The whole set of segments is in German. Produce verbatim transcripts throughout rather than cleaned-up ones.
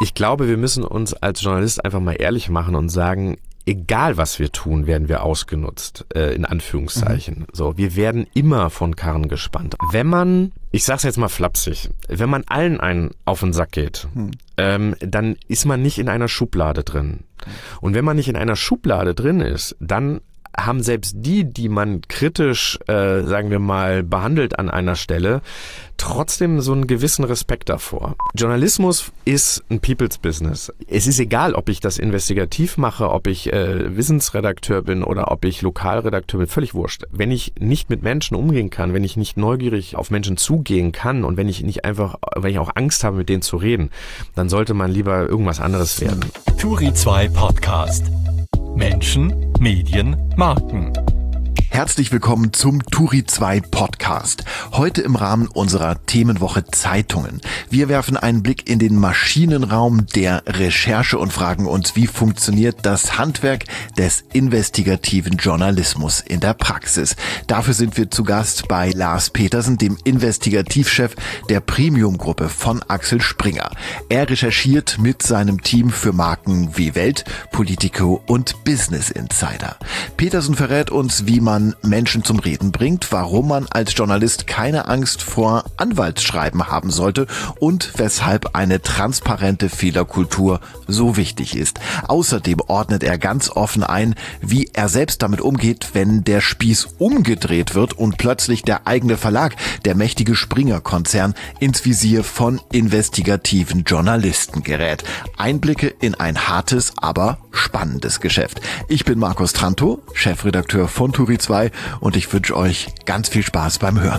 Ich glaube, wir müssen uns als Journalist einfach mal ehrlich machen und sagen, egal was wir tun, werden wir ausgenutzt, äh, in Anführungszeichen. Mhm. So, wir werden immer von Karren gespannt. Wenn man, ich sag's jetzt mal flapsig, wenn man allen einen auf den Sack geht, mhm. ähm, dann ist man nicht in einer Schublade drin. Und wenn man nicht in einer Schublade drin ist, dann haben selbst die, die man kritisch, äh, sagen wir mal, behandelt an einer Stelle, trotzdem so einen gewissen Respekt davor. Journalismus ist ein People's Business. Es ist egal, ob ich das investigativ mache, ob ich äh, Wissensredakteur bin oder ob ich Lokalredakteur bin, völlig wurscht. Wenn ich nicht mit Menschen umgehen kann, wenn ich nicht neugierig auf Menschen zugehen kann und wenn ich nicht einfach, wenn ich auch Angst habe, mit denen zu reden, dann sollte man lieber irgendwas anderes werden. Turi zwei Podcast. Menschen, Medien, Marken. Herzlich willkommen zum Turi zwei Podcast. Heute im Rahmen unserer Themenwoche Zeitungen. Wir werfen einen Blick in den Maschinenraum der Recherche und fragen uns, wie funktioniert das Handwerk des investigativen Journalismus in der Praxis. Dafür sind wir zu Gast bei Lars Petersen, dem Investigativchef der Premium-Gruppe von Axel Springer. Er recherchiert mit seinem Team für Marken wie Welt, Politico und Business Insider. Petersen verrät uns, wie man Menschen zum Reden bringt, warum man als Journalist keine Angst vor Anwaltsschreiben haben sollte und weshalb eine transparente Fehlerkultur so wichtig ist. Außerdem ordnet er ganz offen ein, wie er selbst damit umgeht, wenn der Spieß umgedreht wird und plötzlich der eigene Verlag, der mächtige Springer-Konzern, ins Visier von investigativen Journalisten gerät. Einblicke in ein hartes, aber spannendes Geschäft. Ich bin Markus Trantow, Chefredakteur von Turi zwei und ich wünsche euch ganz viel Spaß beim Hören.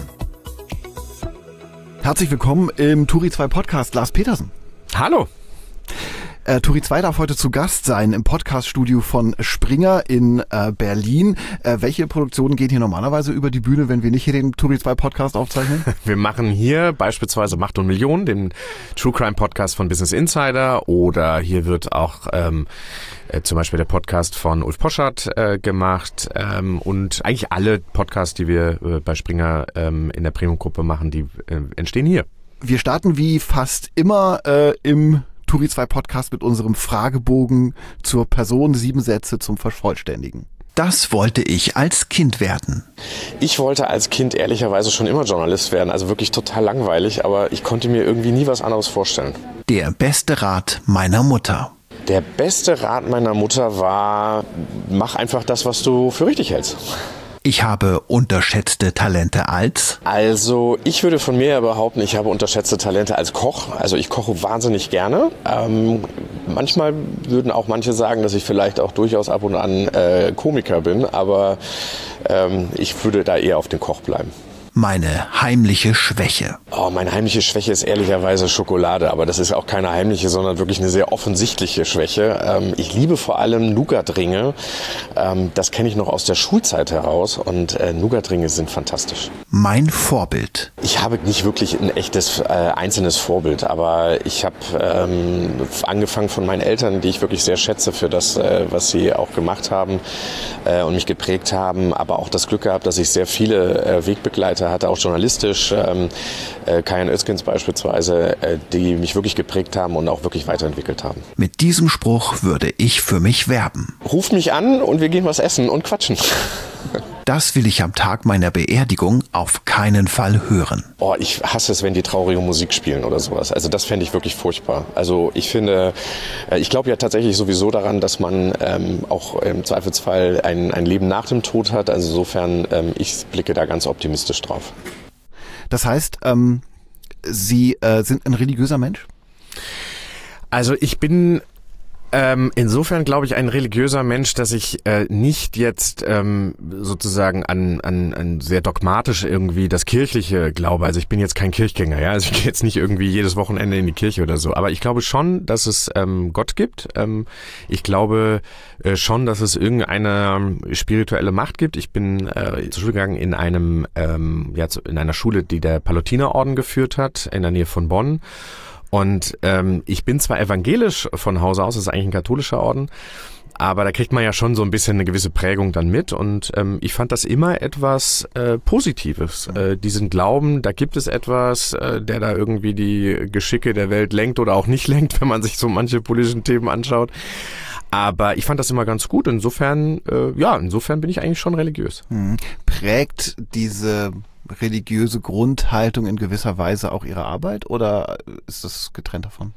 Herzlich willkommen im Turi zwei Podcast, Lars Petersen. Hallo. Äh, Turi zwei darf heute zu Gast sein im Podcaststudio von Springer in äh, Berlin. Äh, welche Produktionen gehen hier normalerweise über die Bühne, wenn wir nicht hier den Turi zwei Podcast aufzeichnen? Wir machen hier beispielsweise Macht und Millionen, den True Crime Podcast von Business Insider, oder hier wird auch ähm, äh, zum Beispiel der Podcast von Ulf Poschardt äh, gemacht ähm, und eigentlich alle Podcasts, die wir äh, bei Springer ähm, in der Premium-Gruppe machen, die äh, entstehen hier. Wir starten wie fast immer äh, im Turi zwei Podcast mit unserem Fragebogen zur Person, sieben Sätze zum Vervollständigen. Das wollte ich als Kind werden. Ich wollte als Kind ehrlicherweise schon immer Journalist werden, also wirklich total langweilig, aber ich konnte mir irgendwie nie was anderes vorstellen. Der beste Rat meiner Mutter. Der beste Rat meiner Mutter war, mach einfach das, was du für richtig hältst. Ich habe unterschätzte Talente als? Also ich würde von mir behaupten, ich habe unterschätzte Talente als Koch. Also ich koche wahnsinnig gerne. Ähm, manchmal würden auch manche sagen, dass ich vielleicht auch durchaus ab und an äh, Komiker bin, aber ähm, ich würde da eher auf den Koch bleiben. Meine heimliche Schwäche. Oh, meine heimliche Schwäche ist ehrlicherweise Schokolade, aber das ist auch keine heimliche, sondern wirklich eine sehr offensichtliche Schwäche. Ähm, ich liebe vor allem Nougatringe. Ähm, das kenne ich noch aus der Schulzeit heraus und äh, Nougatringe sind fantastisch. Mein Vorbild. Ich habe nicht wirklich ein echtes äh, einzelnes Vorbild, aber ich habe ähm, angefangen von meinen Eltern, die ich wirklich sehr schätze für das, äh, was sie auch gemacht haben äh, und mich geprägt haben, aber auch das Glück gehabt, dass ich sehr viele äh, Wegbegleiter hatte, auch journalistisch, ähm, äh, Kajan Özkins beispielsweise, äh, die mich wirklich geprägt haben und auch wirklich weiterentwickelt haben. Mit diesem Spruch würde ich für mich werben. Ruf mich an und wir gehen was essen und quatschen. Das will ich am Tag meiner Beerdigung auf keinen Fall hören. Oh, ich hasse es, wenn die traurige Musik spielen oder sowas. Also das fände ich wirklich furchtbar. Also ich finde, äh, ich glaube ja tatsächlich sowieso daran, dass man ähm, auch im Zweifelsfall ein, ein Leben nach dem Tod hat. Also insofern, ähm, ich blicke da ganz optimistisch drauf. Das heißt, ähm, Sie äh, sind ein religiöser Mensch? Also ich bin Ähm, insofern glaube ich ein religiöser Mensch, dass ich äh, nicht jetzt ähm, sozusagen an, an, an sehr dogmatisch irgendwie das Kirchliche glaube. Also ich bin jetzt kein Kirchgänger, ja. Also ich gehe jetzt nicht irgendwie jedes Wochenende in die Kirche oder so. Aber ich glaube schon, dass es ähm, Gott gibt. Ähm, ich glaube äh, schon, dass es irgendeine spirituelle Macht gibt. Ich bin äh, zur Schule gegangen in einem ähm, ja, in einer Schule, die der Pallotinerorden geführt hat, in der Nähe von Bonn. Und ähm, ich bin zwar evangelisch von Hause aus, das ist eigentlich ein katholischer Orden, aber da kriegt man ja schon so ein bisschen eine gewisse Prägung dann mit und ähm, ich fand das immer etwas äh, Positives. Äh, diesen Glauben, da gibt es etwas, äh, der da irgendwie die Geschicke der Welt lenkt oder auch nicht lenkt, wenn man sich so manche politischen Themen anschaut. Aber ich fand das immer ganz gut. Insofern, äh, ja, insofern bin ich eigentlich schon religiös. Mhm. Prägt diese religiöse Grundhaltung in gewisser Weise auch Ihre Arbeit oder ist das getrennt davon?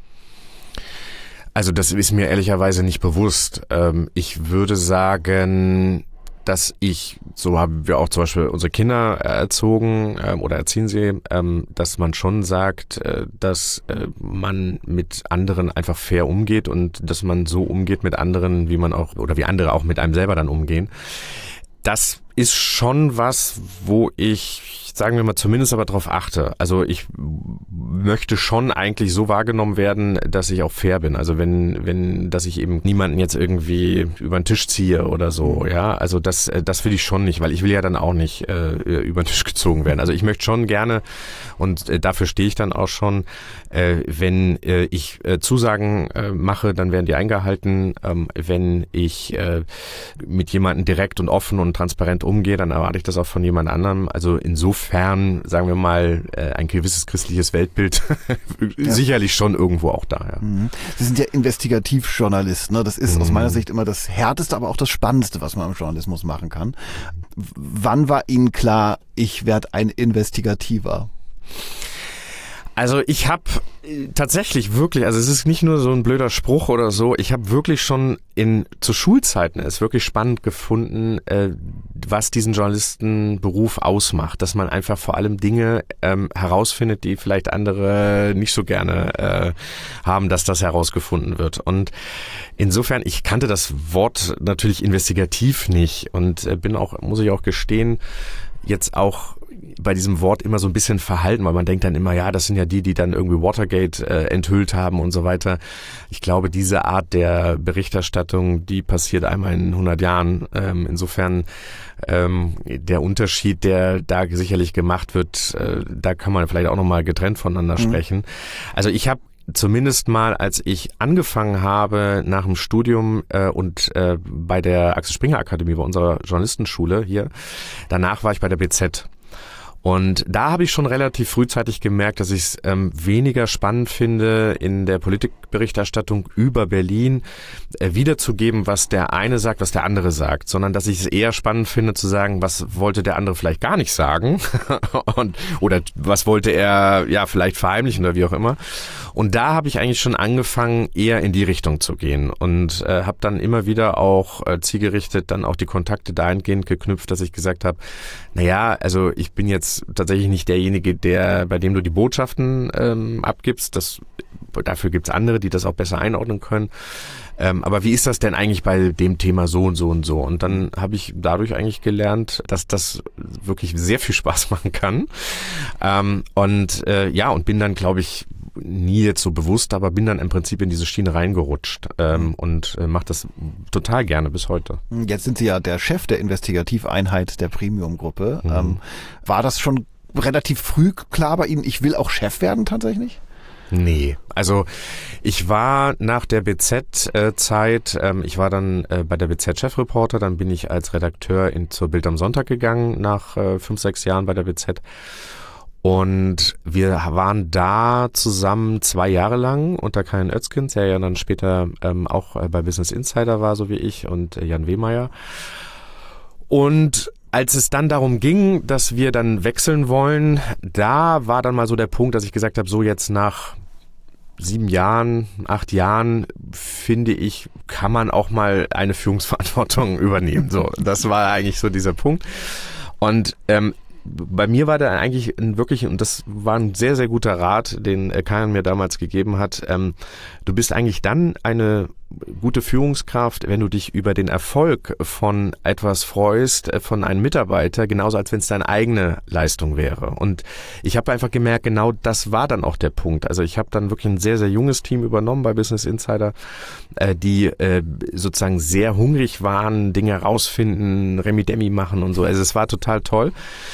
Also das ist mir ehrlicherweise nicht bewusst. Ähm, ich würde sagen, dass ich, so haben wir auch zum Beispiel unsere Kinder erzogen ähm, oder erziehen sie, ähm, dass man schon sagt, äh, dass äh, man mit anderen einfach fair umgeht und dass man so umgeht mit anderen, wie man auch oder wie andere auch mit einem selber dann umgehen. Das ist schon was, wo ich, sagen wir mal, zumindest aber drauf achte. Also ich möchte schon eigentlich so wahrgenommen werden, dass ich auch fair bin. Also wenn, wenn, dass ich eben niemanden jetzt irgendwie über den Tisch ziehe oder so, ja. Also das, das will ich schon nicht, weil ich will ja dann auch nicht äh, über den Tisch gezogen werden. Also ich möchte schon gerne, und äh, dafür stehe ich dann auch schon, äh, wenn äh, ich äh, Zusagen äh, mache, dann werden die eingehalten. Ähm, wenn ich äh, mit jemandem direkt und offen und transparent umgehe, dann erwarte ich das auch von jemand anderem. Also insofern, sagen wir mal, äh, ein gewisses christliches Weltbild ja. sicherlich schon irgendwo auch da. Ja. Mhm. Sie sind ja Investigativjournalist, ne? Das ist mhm. aus meiner Sicht immer das Härteste, aber auch das Spannendste, was man im Journalismus machen kann. W- wann war Ihnen klar, ich werde ein Investigativer? Also ich habe tatsächlich wirklich, also es ist nicht nur so ein blöder Spruch oder so, ich habe wirklich schon in zu Schulzeiten es wirklich spannend gefunden, äh, was diesen Journalistenberuf ausmacht, dass man einfach vor allem Dinge ähm, herausfindet, die vielleicht andere nicht so gerne äh, haben, dass das herausgefunden wird. Und insofern, ich kannte das Wort natürlich investigativ nicht und äh, bin auch, muss ich auch gestehen, jetzt auch bei diesem Wort immer so ein bisschen verhalten, weil man denkt dann immer, ja, das sind ja die, die dann irgendwie Watergate äh, enthüllt haben und so weiter. Ich glaube, diese Art der Berichterstattung, die passiert einmal in hundert Jahren. Ähm, insofern ähm, der Unterschied, der da sicherlich gemacht wird, äh, da kann man vielleicht auch nochmal getrennt voneinander mhm. sprechen. Also ich habe zumindest mal, als ich angefangen habe nach dem Studium äh, und äh, bei der Axel Springer Akademie, bei unserer Journalistenschule hier, danach war ich bei der B Z. Und da habe ich schon relativ frühzeitig gemerkt, dass ich es ähm, weniger spannend finde, in der Politikberichterstattung über Berlin äh, wiederzugeben, was der eine sagt, was der andere sagt, sondern dass ich es eher spannend finde zu sagen, was wollte der andere vielleicht gar nicht sagen und, oder was wollte er ja vielleicht verheimlichen oder wie auch immer. Und da habe ich eigentlich schon angefangen, eher in die Richtung zu gehen und äh, habe dann immer wieder auch äh, zielgerichtet dann auch die Kontakte dahingehend geknüpft, dass ich gesagt habe, naja, also ich bin jetzt tatsächlich nicht derjenige, der bei dem du die Botschaften ähm, abgibst. Das, dafür gibt's andere, die das auch besser einordnen können. Ähm, aber wie ist das denn eigentlich bei dem Thema so und so und so? Und dann habe ich dadurch eigentlich gelernt, dass das wirklich sehr viel Spaß machen kann. Ähm, und äh, ja, und bin dann, glaube ich, nie jetzt so bewusst, aber bin dann im Prinzip in diese Schiene reingerutscht ähm, und äh, mache das total gerne bis heute. Jetzt sind Sie ja der Chef der Investigativeinheit der Premium-Gruppe. Mhm. Ähm, war das schon relativ früh klar bei Ihnen, ich will auch Chef werden tatsächlich? Nee, also ich war nach der B Z-Zeit, ähm, ich war dann äh, bei der B Z-Chefreporter, dann bin ich als Redakteur in, zur Bild am Sonntag gegangen, nach äh, fünf, sechs Jahren bei der B Z. Und wir waren da zusammen zwei Jahre lang unter Karin Özkens, der ja dann später ähm, auch bei Business Insider war, so wie ich, und äh, Jan Wehmeier. Und als es dann darum ging, dass wir dann wechseln wollen, da war dann mal so der Punkt, dass ich gesagt habe, so jetzt nach sieben Jahren, acht Jahren, finde ich, kann man auch mal eine Führungsverantwortung übernehmen. So, das war eigentlich so dieser Punkt. Und ähm, bei mir war da eigentlich ein wirklich, und das war ein sehr, sehr guter Rat, den Karin mir damals gegeben hat, ähm, du bist eigentlich dann eine gute Führungskraft, wenn du dich über den Erfolg von etwas freust, von einem Mitarbeiter, genauso als wenn es deine eigene Leistung wäre. Und ich habe einfach gemerkt, genau das war dann auch der Punkt. Also ich habe dann wirklich ein sehr, sehr junges Team übernommen bei Business Insider, äh, die äh, sozusagen sehr hungrig waren, Dinge herausfinden, Remi-Demi machen und so. Also es war total toll.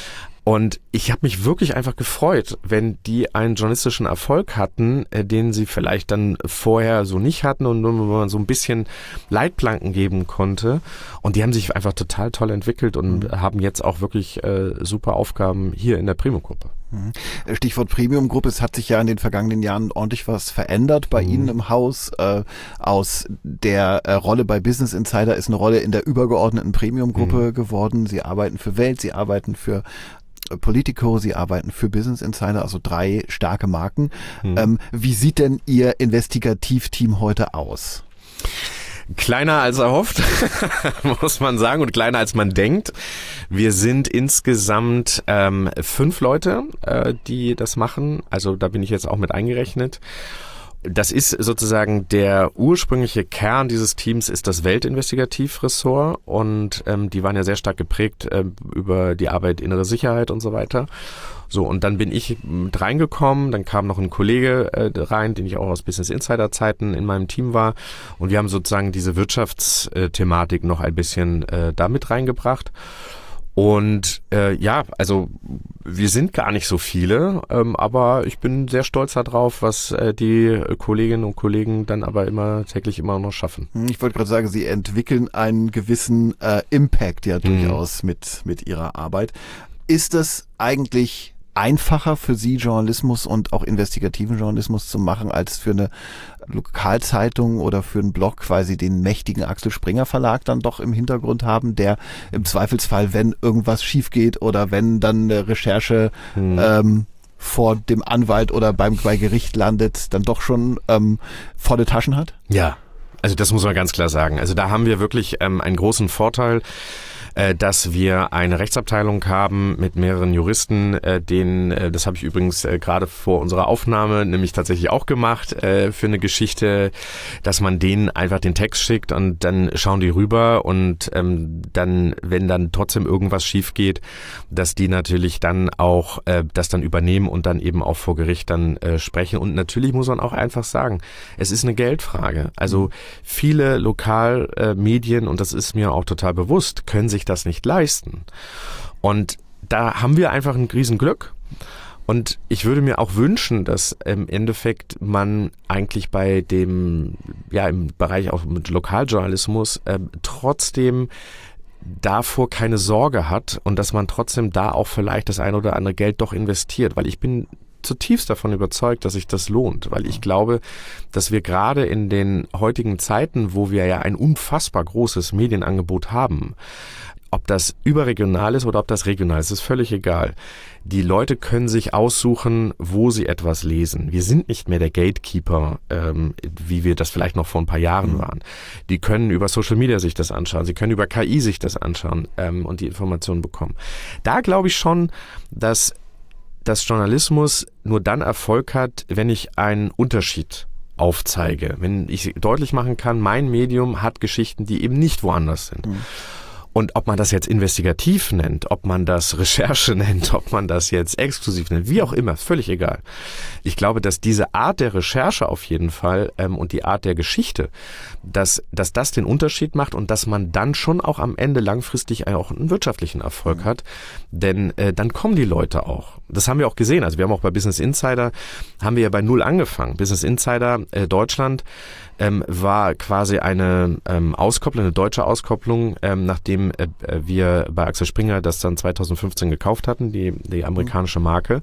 Und ich habe mich wirklich einfach gefreut, wenn die einen journalistischen Erfolg hatten, äh, den sie vielleicht dann vorher so nicht hatten und nur man so ein bisschen Leitplanken geben konnte. Und die haben sich einfach total toll entwickelt und mhm. haben jetzt auch wirklich äh, super Aufgaben hier in der Premium-Gruppe. Stichwort Premium-Gruppe, es hat sich ja in den vergangenen Jahren ordentlich was verändert bei mhm. Ihnen im Haus. Äh, aus der äh, Rolle bei Business Insider ist eine Rolle in der übergeordneten Premium-Gruppe mhm. geworden. Sie arbeiten für Welt, Sie arbeiten für Politico, Sie arbeiten für Business Insider, also drei starke Marken. Mhm. Ähm, wie sieht denn Ihr Investigativteam heute aus? Kleiner als erhofft, muss man sagen, und kleiner als man denkt. Wir sind insgesamt ähm, fünf Leute, äh, die das machen. Also da bin ich jetzt auch mit eingerechnet. Das ist sozusagen der ursprüngliche Kern dieses Teams, ist das Weltinvestigativressort, und ähm, die waren ja sehr stark geprägt äh, über die Arbeit innere Sicherheit und so weiter. So, und dann bin ich mit reingekommen, dann kam noch ein Kollege äh, rein, den ich auch aus Business Insider Zeiten in meinem Team war, und wir haben sozusagen diese Wirtschaftsthematik noch ein bisschen äh, da mit reingebracht. Und äh, ja, also wir sind gar nicht so viele, ähm, aber ich bin sehr stolz darauf, was äh, die Kolleginnen und Kollegen dann aber immer täglich immer noch schaffen. Ich wollte gerade sagen, Sie entwickeln einen gewissen äh, Impact ja durchaus mhm. mit mit Ihrer Arbeit. Ist das eigentlich einfacher für Sie, Journalismus und auch investigativen Journalismus zu machen, als für eine Lokalzeitung oder für einen Blog, weil Sie den mächtigen Axel Springer Verlag dann doch im Hintergrund haben, der im Zweifelsfall, wenn irgendwas schief geht oder wenn dann eine Recherche hm. ähm, vor dem Anwalt oder beim bei Gericht landet, dann doch schon ähm, volle Taschen hat? Ja, also das muss man ganz klar sagen. Also da haben wir wirklich ähm, einen großen Vorteil, äh, dass wir eine Rechtsabteilung haben mit mehreren Juristen, äh, denen, äh, das habe ich übrigens äh, gerade vor unserer Aufnahme nämlich tatsächlich auch gemacht, äh, für eine Geschichte, dass man denen einfach den Text schickt und dann schauen die rüber, und ähm, dann, wenn dann trotzdem irgendwas schief geht, dass die natürlich dann auch äh, das dann übernehmen und dann eben auch vor Gericht dann äh, sprechen. Und natürlich muss man auch einfach sagen, es ist eine Geldfrage. Also viele Lokalmedien, äh, und das ist mir auch total bewusst, können sich das nicht leisten. Und da haben wir einfach ein Riesenglück. Und ich würde mir auch wünschen, dass im Endeffekt man eigentlich bei dem, ja, im Bereich auch mit Lokaljournalismus äh, trotzdem davor keine Sorge hat und dass man trotzdem da auch vielleicht das ein oder andere Geld doch investiert, weil ich bin zutiefst davon überzeugt, dass sich das lohnt, weil ich glaube, dass wir gerade in den heutigen Zeiten, wo wir ja ein unfassbar großes Medienangebot haben, ob das überregional ist oder ob das regional ist, ist völlig egal. Die Leute können sich aussuchen, wo sie etwas lesen. Wir sind nicht mehr der Gatekeeper, ähm, wie wir das vielleicht noch vor ein paar Jahren mhm. waren. Die können über Social Media sich das anschauen, sie können über K I sich das anschauen ähm, und die Informationen bekommen. Da glaube ich schon, dass dass Journalismus nur dann Erfolg hat, wenn ich einen Unterschied aufzeige. Wenn ich deutlich machen kann, mein Medium hat Geschichten, die eben nicht woanders sind. Mhm. Und ob man das jetzt investigativ nennt, ob man das Recherche nennt, ob man das jetzt exklusiv nennt, wie auch immer, völlig egal. Ich glaube, dass diese Art der Recherche auf jeden Fall ähm, und die Art der Geschichte, dass, dass das den Unterschied macht und dass man dann schon auch am Ende langfristig auch einen wirtschaftlichen Erfolg mhm. hat. Denn äh, dann kommen die Leute auch. Das haben wir auch gesehen. Also wir haben auch bei Business Insider, haben wir ja bei Null angefangen. Business Insider äh, Deutschland ähm, war quasi eine ähm, Auskopplung, eine deutsche Auskopplung, ähm, nachdem äh, wir bei Axel Springer das dann zweitausendfünfzehn gekauft hatten, die, die amerikanische Marke.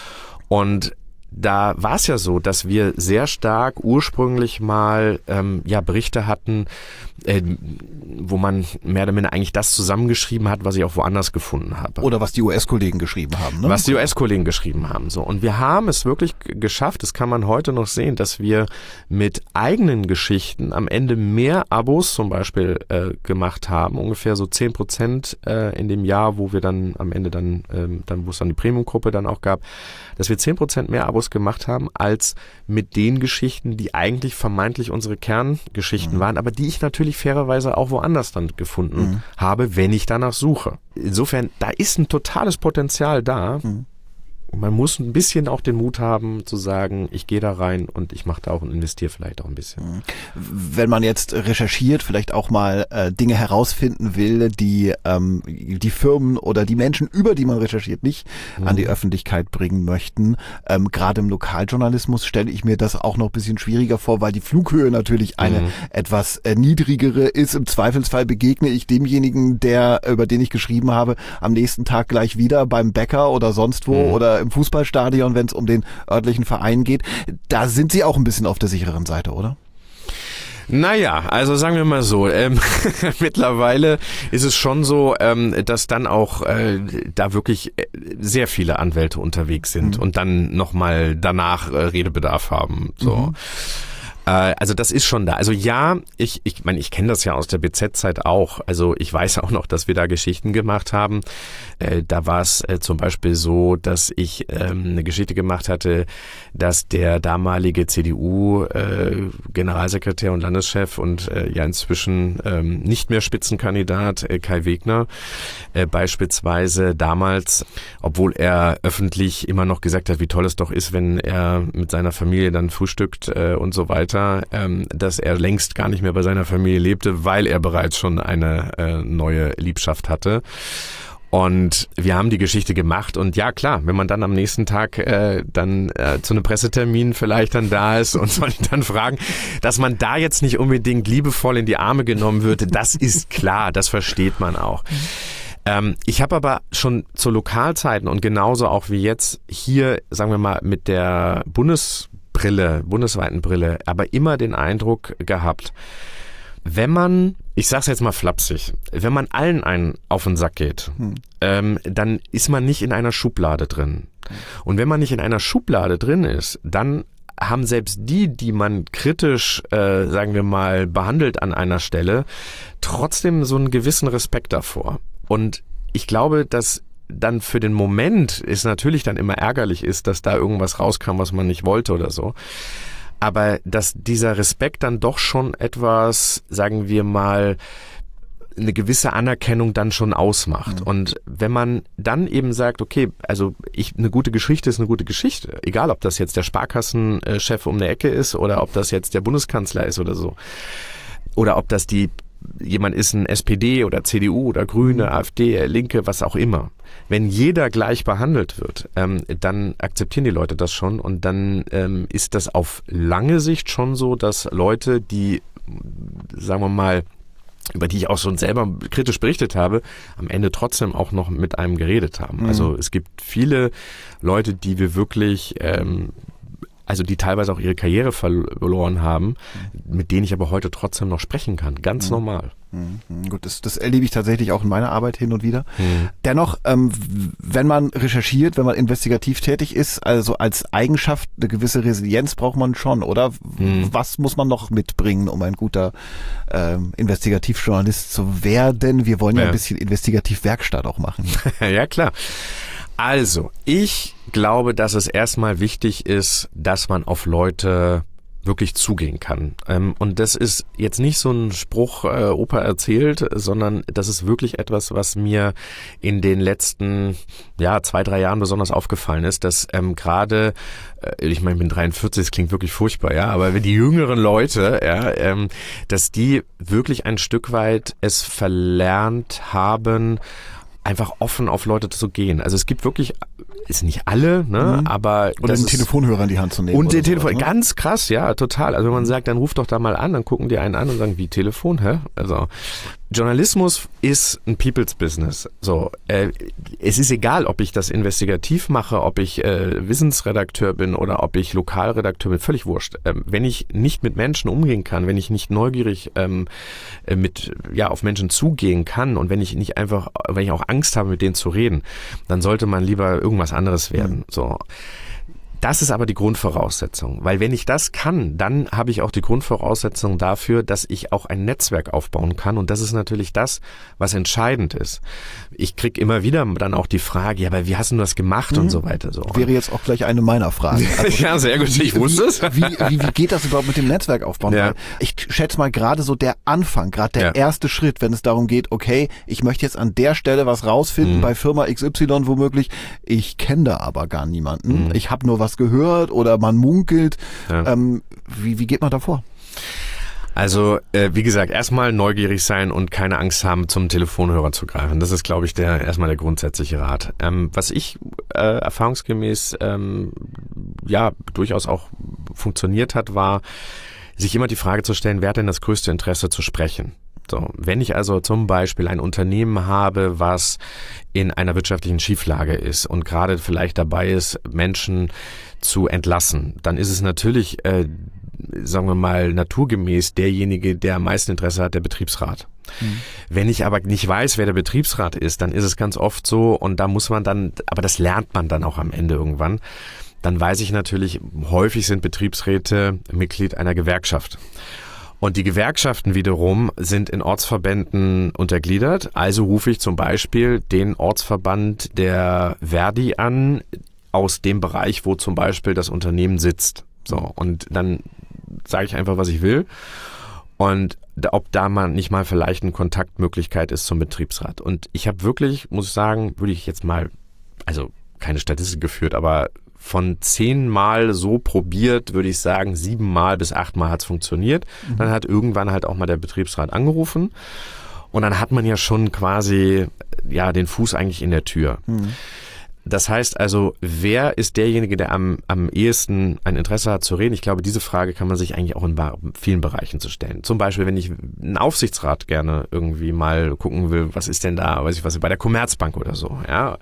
Und da war es ja so, dass wir sehr stark ursprünglich mal ähm, ja Berichte hatten, äh, wo man mehr oder minder eigentlich das zusammengeschrieben hat, was ich auch woanders gefunden habe. Oder was die U S-Kollegen geschrieben haben. Ne? Was die U S-Kollegen geschrieben haben. So. Und wir haben es wirklich geschafft, das kann man heute noch sehen, dass wir mit eigenen Geschichten am Ende mehr Abos zum Beispiel äh, gemacht haben, ungefähr so zehn Prozent äh, in dem Jahr, wo wir dann am Ende dann, ähm, dann wo es dann die Premium-Gruppe dann auch gab, dass wir zehn Prozent mehr Abos gemacht haben, als mit den Geschichten, die eigentlich vermeintlich unsere Kerngeschichten mhm. waren, aber die ich natürlich fairerweise auch woanders dann gefunden mhm. habe, wenn ich danach suche. Insofern, da ist ein totales Potenzial da. Mhm. man muss ein bisschen auch den Mut haben zu sagen, ich gehe da rein und ich mache da auch und investiere vielleicht auch ein bisschen. Wenn man jetzt recherchiert, vielleicht auch mal äh, Dinge herausfinden will, die ähm, die Firmen oder die Menschen, über die man recherchiert, nicht mhm. an die Öffentlichkeit bringen möchten. Ähm, gerade im Lokaljournalismus stelle ich mir das auch noch ein bisschen schwieriger vor, weil die Flughöhe natürlich eine mhm. etwas äh, niedrigere ist. Im Zweifelsfall begegne ich demjenigen, der über den ich geschrieben habe, am nächsten Tag gleich wieder beim Bäcker oder sonst wo mhm. oder im Fußballstadion, wenn es um den örtlichen Verein geht. Da sind Sie auch ein bisschen auf der sicheren Seite, oder? Naja, also sagen wir mal so, ähm, mittlerweile ist es schon so, ähm, dass dann auch äh, da wirklich sehr viele Anwälte unterwegs sind mhm. und dann nochmal danach äh, Redebedarf haben. So. Mhm. Also das ist schon da. Also ja, ich ich meine, ich kenne das ja aus der B Z-Zeit auch. Also ich weiß auch noch, dass wir da Geschichten gemacht haben. Äh, da war es äh, zum Beispiel so, dass ich ähm, eine Geschichte gemacht hatte, dass der damalige C D U-Generalsekretär äh, und Landeschef und äh, ja inzwischen ähm, nicht mehr Spitzenkandidat äh, Kai Wegner äh, beispielsweise damals, obwohl er öffentlich immer noch gesagt hat, wie toll es doch ist, wenn er mit seiner Familie dann frühstückt äh, und so weiter, dass er längst gar nicht mehr bei seiner Familie lebte, weil er bereits schon eine äh, neue Liebschaft hatte. Und wir haben die Geschichte gemacht und ja klar, wenn man dann am nächsten Tag äh, dann äh, zu einem Pressetermin vielleicht dann da ist und soll ich dann fragen, dass man da jetzt nicht unbedingt liebevoll in die Arme genommen würde, das ist klar, das versteht man auch. Ähm, ich habe aber schon zu Lokalzeiten und genauso auch wie jetzt hier, sagen wir mal, mit der Bundes Brille, bundesweiten Brille, aber immer den Eindruck gehabt, wenn man, ich sag's jetzt mal flapsig, wenn man allen einen auf den Sack geht, hm. ähm, dann ist man nicht in einer Schublade drin. Und wenn man nicht in einer Schublade drin ist, dann haben selbst die, die man kritisch, äh, sagen wir mal, behandelt an einer Stelle, trotzdem so einen gewissen Respekt davor. Und ich glaube, dass dann für den Moment ist natürlich dann immer ärgerlich ist, dass da irgendwas rauskam, was man nicht wollte oder so. Aber dass dieser Respekt dann doch schon etwas, sagen wir mal, eine gewisse Anerkennung dann schon ausmacht. Mhm. Und wenn man dann eben sagt, okay, also ich, eine gute Geschichte ist eine gute Geschichte, egal ob das jetzt der Sparkassenchef um die Ecke ist oder ob das jetzt der Bundeskanzler ist oder so, oder ob das die jemand ist, ein S P D oder C D U oder Grüne, AfD, Linke, was auch immer. Wenn jeder gleich behandelt wird, ähm, dann akzeptieren die Leute das schon und dann ähm, ist das auf lange Sicht schon so, dass Leute, die, sagen wir mal, über die ich auch schon selber kritisch berichtet habe, am Ende trotzdem auch noch mit einem geredet haben. Mhm. Also es gibt viele Leute, die wir wirklich ähm, also die teilweise auch ihre Karriere verloren haben, mit denen ich aber heute trotzdem noch sprechen kann. Ganz mhm. normal. Mhm. Gut, das, das erlebe ich tatsächlich auch in meiner Arbeit hin und wieder. Mhm. Dennoch, ähm, wenn man recherchiert, wenn man investigativ tätig ist, also als Eigenschaft eine gewisse Resilienz braucht man schon, oder? Mhm. Was muss man noch mitbringen, um ein guter ähm, Investigativjournalist zu werden? Wir wollen ja, ja ein bisschen Investigativwerkstatt auch machen. Ja, klar. Also, ich glaube, dass es erstmal wichtig ist, dass man auf Leute wirklich zugehen kann. Und das ist jetzt nicht so ein Spruch, äh, Opa erzählt, sondern das ist wirklich etwas, was mir in den letzten ja zwei, drei Jahren besonders aufgefallen ist, dass ähm, gerade, äh, ich meine, ich bin dreiundvierzig, das klingt wirklich furchtbar, ja, aber wenn die jüngeren Leute, ja, ähm, dass die wirklich ein Stück weit es verlernt haben, einfach offen auf Leute zu gehen. Also es gibt wirklich, ist nicht alle, ne, mhm. aber oder den Telefonhörer in die Hand zu nehmen. Und den Telefon, ne? Ganz krass, ja, total. Also wenn man sagt, dann ruf doch da mal an, dann gucken die einen an und sagen, wie Telefon, hä? Also Journalismus ist ein People's Business. So, äh, es ist egal, ob ich das investigativ mache, ob ich äh, Wissensredakteur bin oder ob ich Lokalredakteur bin, völlig wurscht. Ähm, wenn ich nicht mit Menschen umgehen kann, wenn ich nicht neugierig ähm, mit ja auf Menschen zugehen kann und wenn ich nicht einfach, wenn ich auch Angst habe, mit denen zu reden, dann sollte man lieber irgendwas anderes werden. Mhm. So. Das ist aber die Grundvoraussetzung, weil wenn ich das kann, dann habe ich auch die Grundvoraussetzung dafür, dass ich auch ein Netzwerk aufbauen kann und das ist natürlich das, was entscheidend ist. Ich kriege immer wieder dann auch die Frage, ja, aber wie hast du das gemacht mhm. und so weiter. So. Wäre jetzt auch gleich eine meiner Fragen. Also, ja, sehr gut, ich wusste es. Wie, wie, wie geht das überhaupt mit dem Netzwerk aufbauen? Ja. Ich schätze mal gerade so der Anfang, gerade der ja. erste Schritt, wenn es darum geht, okay, ich möchte jetzt an der Stelle was rausfinden, mhm. bei Firma X Y womöglich, ich kenne da aber gar niemanden, mhm. ich habe nur was gehört oder man munkelt. Ja. Ähm, wie, wie geht man da vor? Also, äh, wie gesagt, erstmal neugierig sein und keine Angst haben, zum Telefonhörer zu greifen. Das ist, glaube ich, der erstmal der grundsätzliche Rat. Ähm, was ich äh, erfahrungsgemäß ähm, ja durchaus auch funktioniert hat, war, sich immer die Frage zu stellen, wer hat denn das größte Interesse zu sprechen? So, wenn ich also zum Beispiel ein Unternehmen habe, was in einer wirtschaftlichen Schieflage ist und gerade vielleicht dabei ist, Menschen zu entlassen, dann ist es natürlich, äh, sagen wir mal, naturgemäß derjenige, der am meisten Interesse hat, der Betriebsrat. Mhm. Wenn ich aber nicht weiß, wer der Betriebsrat ist, dann ist es ganz oft so und da muss man dann, aber das lernt man dann auch am Ende irgendwann, dann weiß ich natürlich, häufig sind Betriebsräte Mitglied einer Gewerkschaft. Und die Gewerkschaften wiederum sind in Ortsverbänden untergliedert. Also rufe ich zum Beispiel den Ortsverband der Verdi an, aus dem Bereich, wo zum Beispiel das Unternehmen sitzt. So, und dann sage ich einfach, was ich will. Und ob da mal nicht mal vielleicht eine Kontaktmöglichkeit ist zum Betriebsrat. Und ich habe wirklich, muss ich sagen, würde ich jetzt mal, also keine Statistik geführt, aber von zehnmal so probiert, würde ich sagen, siebenmal bis achtmal hat es funktioniert. Mhm. Dann hat irgendwann halt auch mal der Betriebsrat angerufen und dann hat man ja schon quasi ja den Fuß eigentlich in der Tür. Mhm. Das heißt also, wer ist derjenige, der am, am ehesten ein Interesse hat zu reden? Ich glaube, diese Frage kann man sich eigentlich auch in vielen Bereichen zu stellen. Zum Beispiel, wenn ich einen Aufsichtsrat gerne irgendwie mal gucken will, was ist denn da, weiß ich was, bei der Commerzbank oder so, ja,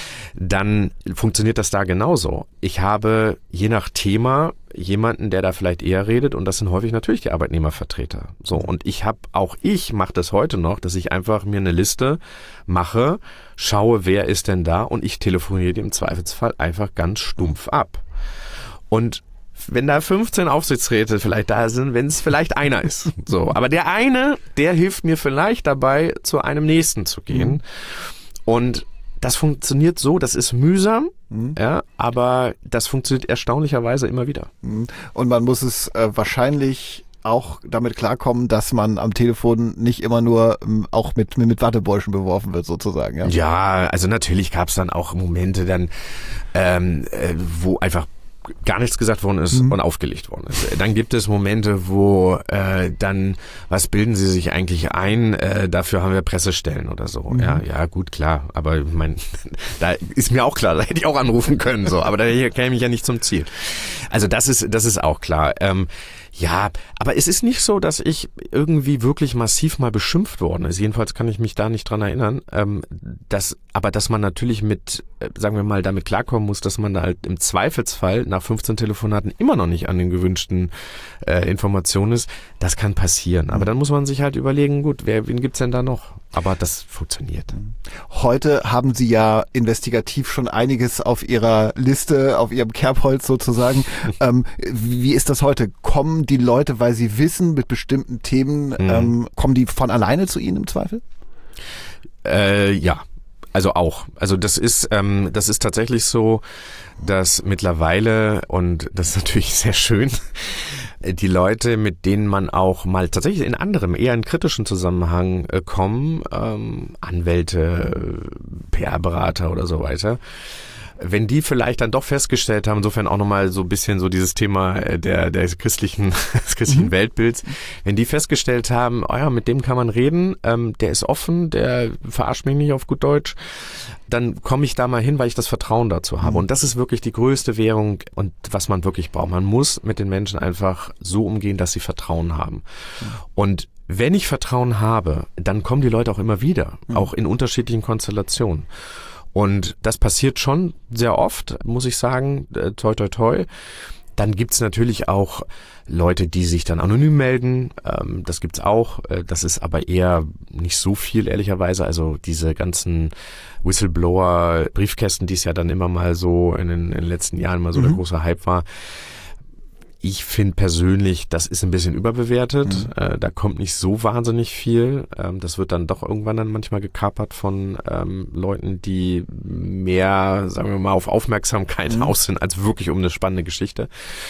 dann funktioniert das da genauso. Ich habe je nach Thema jemanden, der da vielleicht eher redet und das sind häufig natürlich die Arbeitnehmervertreter. So, und ich habe, auch ich mache das heute noch, dass ich einfach mir eine Liste mache, schaue, wer ist denn da und ich telefoniere im Zweifelsfall einfach ganz stumpf ab. Und wenn da fünfzehn Aufsichtsräte vielleicht da sind, wenn es vielleicht einer ist. So, aber der eine, der hilft mir vielleicht dabei, zu einem nächsten zu gehen. Mhm. Und das funktioniert so, das ist mühsam, mhm. ja, aber das funktioniert erstaunlicherweise immer wieder. Und man muss es äh, wahrscheinlich auch damit klarkommen, dass man am Telefon nicht immer nur ähm, auch mit, mit Wattebäuschen beworfen wird sozusagen. Ja, ja, also natürlich gab es dann auch Momente dann, ähm, äh, wo einfach gar nichts gesagt worden ist mhm. und aufgelegt worden ist. Dann gibt es Momente, wo äh, dann, was bilden Sie sich eigentlich ein? Äh, dafür haben wir Pressestellen oder so. Mhm. Ja, ja, gut, klar. Aber ich meine, da ist mir auch klar, da hätte ich auch anrufen können, so. Aber da käme ich ja nicht zum Ziel. Also das ist, das ist auch klar. Ähm, Ja, aber es ist nicht so, dass ich irgendwie wirklich massiv mal beschimpft worden ist. Jedenfalls kann ich mich da nicht dran erinnern. Ähm, dass, aber dass man natürlich mit, äh, sagen wir mal, damit klarkommen muss, dass man da halt im Zweifelsfall nach fünfzehn Telefonaten immer noch nicht an den gewünschten äh, Informationen ist, das kann passieren. Aber dann muss man sich halt überlegen, gut, wer, wen gibt's denn da noch? Aber das funktioniert. Heute haben Sie ja investigativ schon einiges auf Ihrer Liste, auf Ihrem Kerbholz sozusagen. ähm, wie ist das heute? Kommen die Leute, weil sie wissen, mit bestimmten Themen, mhm. ähm, kommen die von alleine zu Ihnen im Zweifel? Äh, ja. Also auch. Also das ist, ähm, das ist tatsächlich so, dass mittlerweile, und das ist natürlich sehr schön, die Leute, mit denen man auch mal tatsächlich in anderem, eher in kritischen Zusammenhang äh, kommen, ähm, Anwälte, P R-Berater oder so weiter, wenn die vielleicht dann doch festgestellt haben, insofern auch nochmal so ein bisschen so dieses Thema der, der christlichen, des christlichen mhm. Weltbilds, wenn die festgestellt haben, oh ja, mit dem kann man reden, ähm, der ist offen, der verarscht mich nicht auf gut Deutsch, dann komme ich da mal hin, weil ich das Vertrauen dazu habe. Mhm. Und das ist wirklich die größte Währung und was man wirklich braucht. Man muss mit den Menschen einfach so umgehen, dass sie Vertrauen haben. Mhm. Und wenn ich Vertrauen habe, dann kommen die Leute auch immer wieder, mhm. auch in unterschiedlichen Konstellationen. Und das passiert schon sehr oft, muss ich sagen, toi toi toi. Dann gibt's natürlich auch Leute, die sich dann anonym melden. Ähm, das gibt's auch. Äh, das ist aber eher nicht so viel, ehrlicherweise. Also diese ganzen Whistleblower-Briefkästen, die es ja dann immer mal so in den, in den letzten Jahren mal so mhm. der große Hype war. Ich finde persönlich, das ist ein bisschen überbewertet. Mhm. Äh, da kommt nicht so wahnsinnig viel. Ähm, das wird dann doch irgendwann dann manchmal gekapert von ähm, Leuten, die mehr, sagen wir mal, auf Aufmerksamkeit mhm. aus sind, als wirklich um eine spannende Geschichte.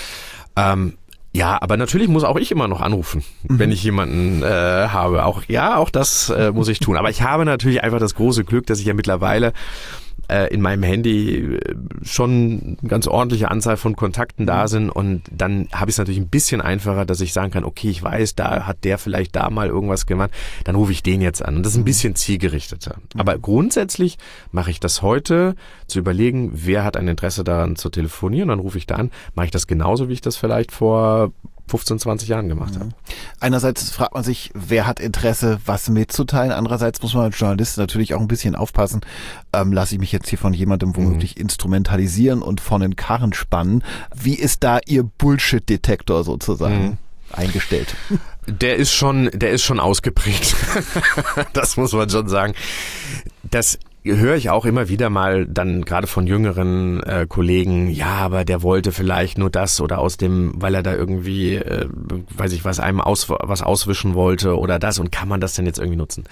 Ähm, ja, aber natürlich muss auch ich immer noch anrufen, mhm. wenn ich jemanden äh, habe. Auch ja, auch das äh, muss ich tun. Aber ich habe natürlich einfach das große Glück, dass ich ja mittlerweile in meinem Handy schon eine ganz ordentliche Anzahl von Kontakten da sind und dann habe ich es natürlich ein bisschen einfacher, dass ich sagen kann, okay, ich weiß, da hat der vielleicht da mal irgendwas gemacht, dann rufe ich den jetzt an und das ist ein bisschen zielgerichteter. Aber grundsätzlich mache ich das heute, zu überlegen, wer hat ein Interesse daran zu telefonieren, dann rufe ich da an, mache ich das genauso, wie ich das vielleicht vor fünfzehn, zwanzig Jahren gemacht habe. Einerseits fragt man sich, wer hat Interesse, was mitzuteilen. Andererseits muss man als Journalist natürlich auch ein bisschen aufpassen. Ähm, lasse ich mich jetzt hier von jemandem womöglich mhm. instrumentalisieren und von den Karren spannen. Wie ist da Ihr Bullshit-Detektor sozusagen mhm. eingestellt? Der ist schon, der ist schon ausgeprägt. Das muss man schon sagen. Das höre ich auch immer wieder mal dann gerade von jüngeren äh, Kollegen, ja, aber der wollte vielleicht nur das oder aus dem, weil er da irgendwie, äh, weiß ich was, einem aus, was auswischen wollte oder das und kann man das denn jetzt irgendwie nutzen?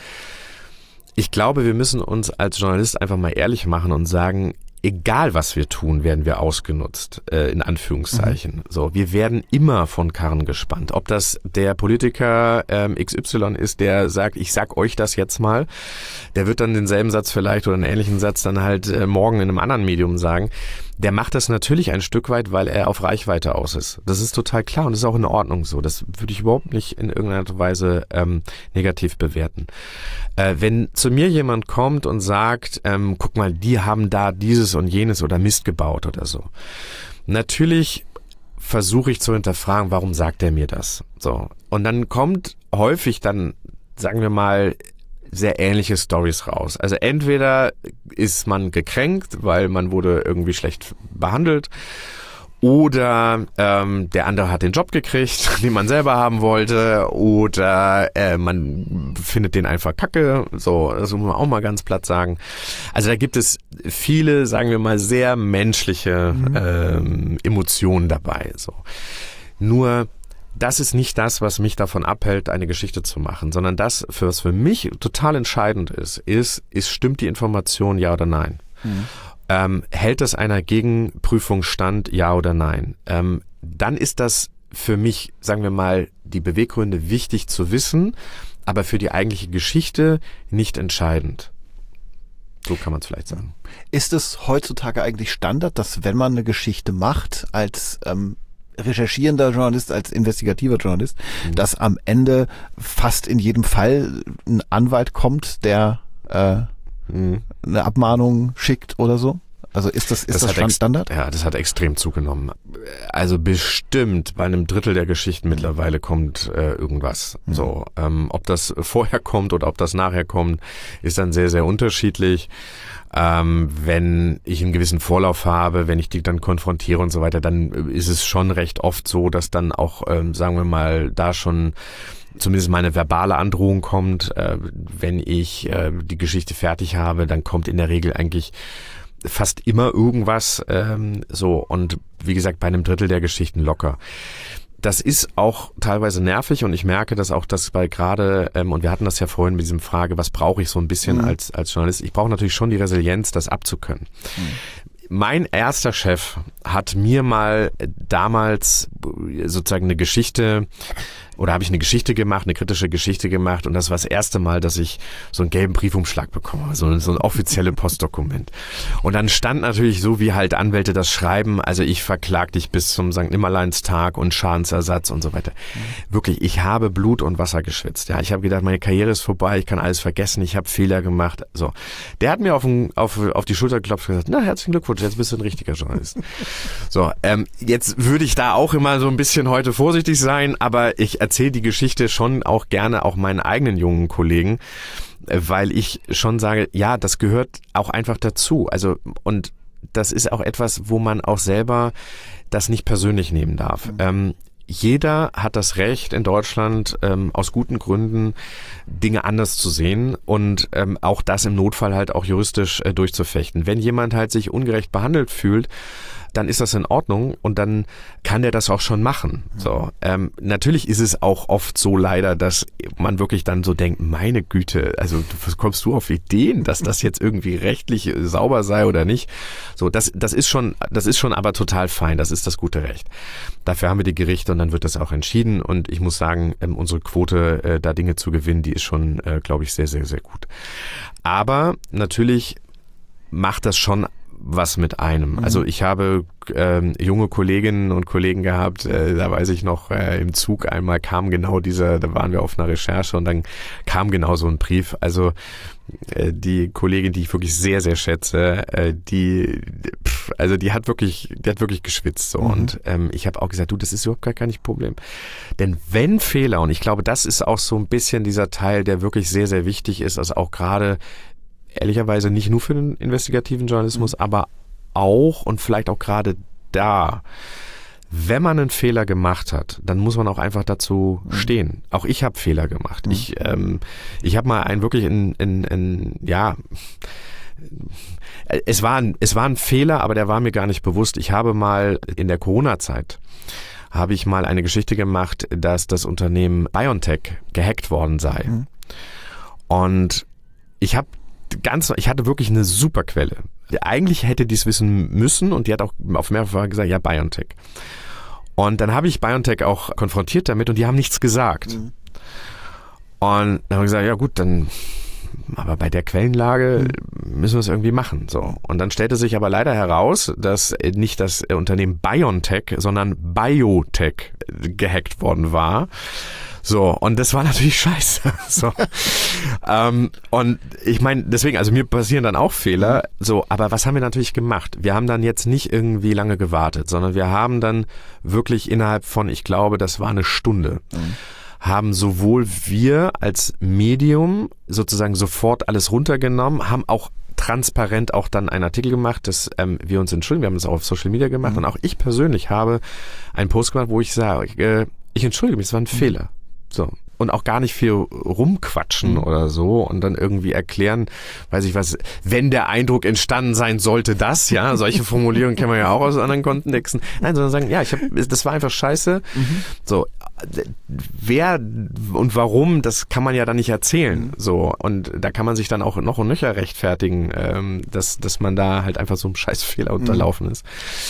Ich glaube, wir müssen uns als Journalist einfach mal ehrlich machen und sagen, egal was wir tun, werden wir ausgenutzt, äh, in Anführungszeichen. Mhm. So, wir werden immer von Karren gespannt. Ob das der Politiker ähm, X Y ist, der sagt, ich sag euch das jetzt mal, der wird dann denselben Satz vielleicht oder einen ähnlichen Satz dann halt äh, morgen in einem anderen Medium sagen. Der macht das natürlich ein Stück weit, weil er auf Reichweite aus ist. Das ist total klar und das ist auch in Ordnung so. Das würde ich überhaupt nicht in irgendeiner Art und Weise ähm, negativ bewerten. Äh, wenn zu mir jemand kommt und sagt, ähm, guck mal, die haben da dieses und jenes oder Mist gebaut oder so. Natürlich versuche ich zu hinterfragen, warum sagt er mir das? So. Und dann kommt häufig dann, sagen wir mal, sehr ähnliche Storys raus. Also entweder ist man gekränkt, weil man wurde irgendwie schlecht behandelt, oder ähm, der andere hat den Job gekriegt, den man selber haben wollte, oder äh, man findet den einfach kacke. So, das muss man auch mal ganz platt sagen. Also da gibt es viele, sagen wir mal, sehr menschliche mhm. ähm, Emotionen dabei. So. Nur das ist nicht das, was mich davon abhält, eine Geschichte zu machen, sondern das, für was für mich total entscheidend ist, ist, ist stimmt die Information, ja oder nein? Mhm. Ähm, hält das einer Gegenprüfung stand, ja oder nein? Ähm, dann ist das für mich, sagen wir mal, die Beweggründe wichtig zu wissen, aber für die eigentliche Geschichte nicht entscheidend. So kann man es vielleicht sagen. Ist es heutzutage eigentlich Standard, dass wenn man eine Geschichte macht, als ähm recherchierender Journalist, als investigativer Journalist, mhm. dass am Ende fast in jedem Fall ein Anwalt kommt, der äh, mhm. eine Abmahnung schickt oder so? Also ist das, ist das, das Standard? Ja, das hat extrem zugenommen. Also bestimmt bei einem Drittel der Geschichten mittlerweile kommt äh, irgendwas. Mhm. So, ähm, ob das vorher kommt oder ob das nachher kommt, ist dann sehr, sehr unterschiedlich. Ähm, wenn ich einen gewissen Vorlauf habe, wenn ich die dann konfrontiere und so weiter, dann ist es schon recht oft so, dass dann auch, ähm, sagen wir mal, da schon zumindest meine verbale Androhung kommt. Äh, wenn ich äh, die Geschichte fertig habe, dann kommt in der Regel eigentlich fast immer irgendwas, ähm, so, und wie gesagt, bei einem Drittel der Geschichten locker. Das ist auch teilweise nervig und ich merke das auch, dass bei gerade, ähm, und wir hatten das ja vorhin mit diesem Frage, was brauche ich so ein bisschen mhm. als als Journalist? Ich brauche natürlich schon die Resilienz, das abzukönnen. Mhm. Mein erster Chef hat mir mal damals sozusagen eine Geschichte, oder habe ich eine Geschichte gemacht, eine kritische Geschichte gemacht, und das war das erste Mal, dass ich so einen gelben Briefumschlag bekomme, so, so ein offizielles Postdokument. Und dann stand natürlich so, wie halt Anwälte das schreiben, also ich verklag dich bis zum Sankt Nimmerleinstag und Schadensersatz und so weiter. Mhm. Wirklich, ich habe Blut und Wasser geschwitzt. Ja, ich habe gedacht, meine Karriere ist vorbei, ich kann alles vergessen, ich habe Fehler gemacht. So, der hat mir auf, den, auf, auf die Schulter geklopft und gesagt, na, herzlichen Glückwunsch, jetzt bist du ein richtiger Journalist. So, ähm, jetzt würde ich da auch immer so ein bisschen heute vorsichtig sein, aber ich erzähle die Geschichte schon auch gerne auch meinen eigenen jungen Kollegen, weil ich schon sage, ja, das gehört auch einfach dazu. Also, und das ist auch etwas, wo man auch selber das nicht persönlich nehmen darf. Mhm. Ähm, Jeder hat das Recht in Deutschland, ähm, aus guten Gründen Dinge anders zu sehen und ähm, auch das im Notfall halt auch juristisch äh, durchzufechten. Wenn jemand halt sich ungerecht behandelt fühlt, dann ist das in Ordnung und dann kann der das auch schon machen. So, ähm, natürlich ist es auch oft so leider, dass man wirklich dann so denkt, meine Güte, also was kommst du auf Ideen, dass das jetzt irgendwie rechtlich sauber sei oder nicht? So, das, das ist schon, das ist schon aber total fein. Das ist das gute Recht. Dafür haben wir die Gerichte und dann wird das auch entschieden. Und ich muss sagen, ähm, unsere Quote, äh, da Dinge zu gewinnen, die ist schon, äh, glaube ich, sehr, sehr, sehr gut. Aber natürlich macht das schon was mit einem. Mhm. Also ich habe ähm, junge Kolleginnen und Kollegen gehabt, äh, da weiß ich noch, äh, im Zug einmal kam genau dieser, da waren wir auf einer Recherche und dann kam genau so ein Brief. Also äh, die Kollegin, die ich wirklich sehr, sehr schätze, äh, die, pff, also die hat wirklich, die hat wirklich geschwitzt so. Mhm. Und ähm, ich habe auch gesagt, du, das ist überhaupt gar kein Problem. Denn wenn Fehler, und ich glaube, das ist auch so ein bisschen dieser Teil, der wirklich sehr, sehr wichtig ist, also auch gerade ehrlicherweise nicht nur für den investigativen Journalismus, mhm. aber auch und vielleicht auch gerade da, wenn man einen Fehler gemacht hat, dann muss man auch einfach dazu mhm. stehen. Auch ich habe Fehler gemacht. Mhm. Ich ähm, ich habe mal einen wirklich in, in, in ja, es war, ein, es war ein Fehler, aber der war mir gar nicht bewusst. Ich habe mal in der Corona-Zeit habe ich mal eine Geschichte gemacht, dass das Unternehmen BioNTech gehackt worden sei. Mhm. Und ich habe Ganz, ich hatte wirklich eine super Quelle. Eigentlich hätte die es wissen müssen und die hat auch auf mehrfach Mal gesagt, ja, BioNTech. Und dann habe ich BioNTech auch konfrontiert damit und die haben nichts gesagt. Mhm. Und dann haben wir gesagt, ja gut, dann, aber bei der Quellenlage mhm. müssen wir es irgendwie machen. So. Und dann stellte sich aber leider heraus, dass nicht das Unternehmen BioNTech, sondern Biotech gehackt worden war. So, und das war natürlich scheiße. So. ähm, und ich meine, deswegen, also mir passieren dann auch Fehler, so, aber was haben wir natürlich gemacht? Wir haben dann jetzt nicht irgendwie lange gewartet, sondern wir haben dann wirklich innerhalb von, ich glaube, das war eine Stunde, mhm. haben sowohl wir als Medium sozusagen sofort alles runtergenommen, haben auch transparent auch dann einen Artikel gemacht, dass ähm, wir uns entschuldigen, wir haben das auch auf Social Media gemacht mhm. und auch ich persönlich habe einen Post gemacht, wo ich sage, äh, ich entschuldige mich, es war ein mhm. Fehler. So. Und auch gar nicht viel rumquatschen mhm. oder so und dann irgendwie erklären, weiß ich was, wenn der Eindruck entstanden sein sollte, das, ja, solche Formulierungen kennen wir ja auch aus anderen Kontexten. Nein, sondern sagen, ja, ich hab, das war einfach scheiße. Mhm. So, wer und warum, das kann man ja dann nicht erzählen. Mhm. So, und da kann man sich dann auch noch und nöcher rechtfertigen, ähm, dass, dass man da halt einfach so einem Scheißfehler unterlaufen mhm. ist.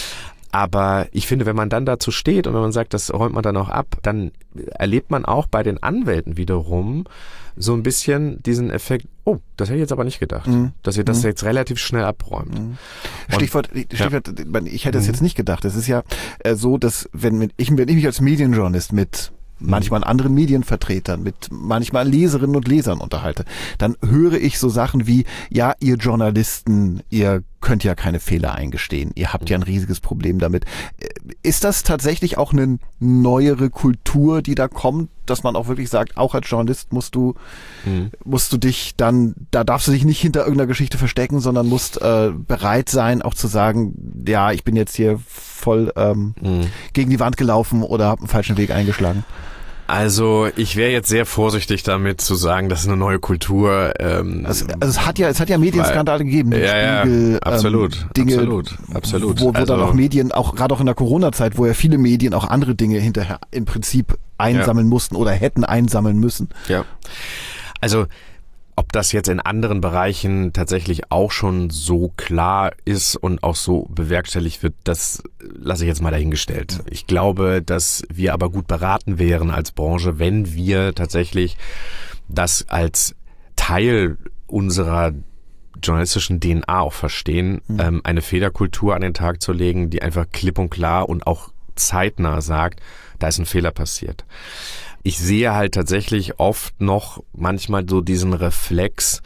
Aber ich finde, wenn man dann dazu steht und wenn man sagt, das räumt man dann auch ab, dann erlebt man auch bei den Anwälten wiederum so ein bisschen diesen Effekt, oh, das hätte ich jetzt aber nicht gedacht, mhm. dass ihr das mhm. jetzt relativ schnell abräumt. Mhm. Stichwort, Stichwort ja. ich hätte es jetzt nicht gedacht. Es ist ja äh, so, dass wenn ich, wenn ich mich als Medienjournalist mit manchmal anderen Medienvertretern, mit manchmal Leserinnen und Lesern unterhalte, dann höre ich so Sachen wie, ja, ihr Journalisten, ihr könnt ja keine Fehler eingestehen, ihr habt ja ein riesiges Problem damit. Ist das tatsächlich auch eine neuere Kultur, die da kommt, dass man auch wirklich sagt, auch als Journalist musst du, mhm. musst du dich dann, da darfst du dich nicht hinter irgendeiner Geschichte verstecken, sondern musst äh, bereit sein, auch zu sagen, ja, ich bin jetzt hier voll ähm, mhm. gegen die Wand gelaufen oder habe einen falschen Weg eingeschlagen? Also ich wäre jetzt sehr vorsichtig damit zu sagen, das ist eine neue Kultur. Ähm, also, also es hat ja, es hat ja Medienskandale gegeben. Ja, Spiegel, ja, absolut, ähm, Dinge, absolut, absolut. Wo, wo also, dann auch Medien, auch gerade auch in der Corona-Zeit, wo ja viele Medien auch andere Dinge hinterher im Prinzip einsammeln ja. mussten oder hätten einsammeln müssen. Ja, also ob das jetzt in anderen Bereichen tatsächlich auch schon so klar ist und auch so bewerkstelligt wird, das lasse ich jetzt mal dahingestellt. Ich glaube, dass wir aber gut beraten wären als Branche, wenn wir tatsächlich das als Teil unserer journalistischen D N A auch verstehen, mhm. ähm, eine Fehlerkultur an den Tag zu legen, die einfach klipp und klar und auch zeitnah sagt, da ist ein Fehler passiert. Ich sehe halt tatsächlich oft noch manchmal so diesen Reflex,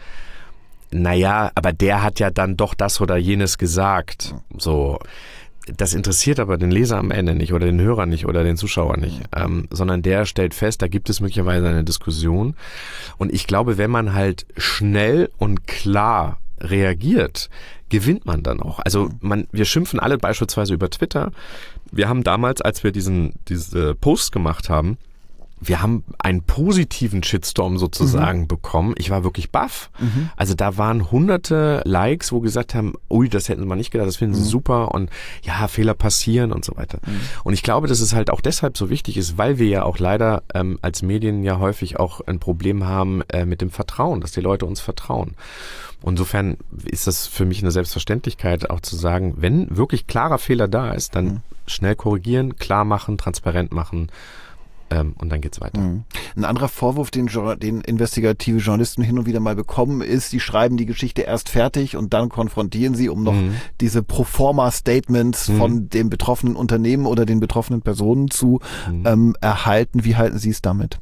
naja, aber der hat ja dann doch das oder jenes gesagt. So, das interessiert aber den Leser am Ende nicht oder den Hörer nicht oder den Zuschauer nicht, ähm, sondern der stellt fest, da gibt es möglicherweise eine Diskussion. Und ich glaube, wenn man halt schnell und klar reagiert, gewinnt man dann auch. Also man, wir schimpfen alle beispielsweise über Twitter. Wir haben damals, als wir diesen diese Post gemacht haben, wir haben einen positiven Shitstorm sozusagen mhm. bekommen. Ich war wirklich baff. Mhm. Also da waren hunderte Likes, wo gesagt haben, ui, das hätten wir nicht gedacht, das finden sie mhm. super und ja, Fehler passieren und so weiter. Mhm. Und ich glaube, dass es halt auch deshalb so wichtig ist, weil wir ja auch leider ähm, als Medien ja häufig auch ein Problem haben äh, mit dem Vertrauen, dass die Leute uns vertrauen. Insofern ist das für mich eine Selbstverständlichkeit, auch zu sagen, wenn wirklich klarer Fehler da ist, dann mhm. schnell korrigieren, klar machen, transparent machen. Ähm, und dann geht's weiter. Mhm. Ein anderer Vorwurf, den, den investigative Journalisten hin und wieder mal bekommen, ist, sie schreiben die Geschichte erst fertig und dann konfrontieren sie, um noch mhm. diese Proforma-Statements mhm. von dem betroffenen Unternehmen oder den betroffenen Personen zu mhm. ähm, erhalten. Wie halten Sie es damit?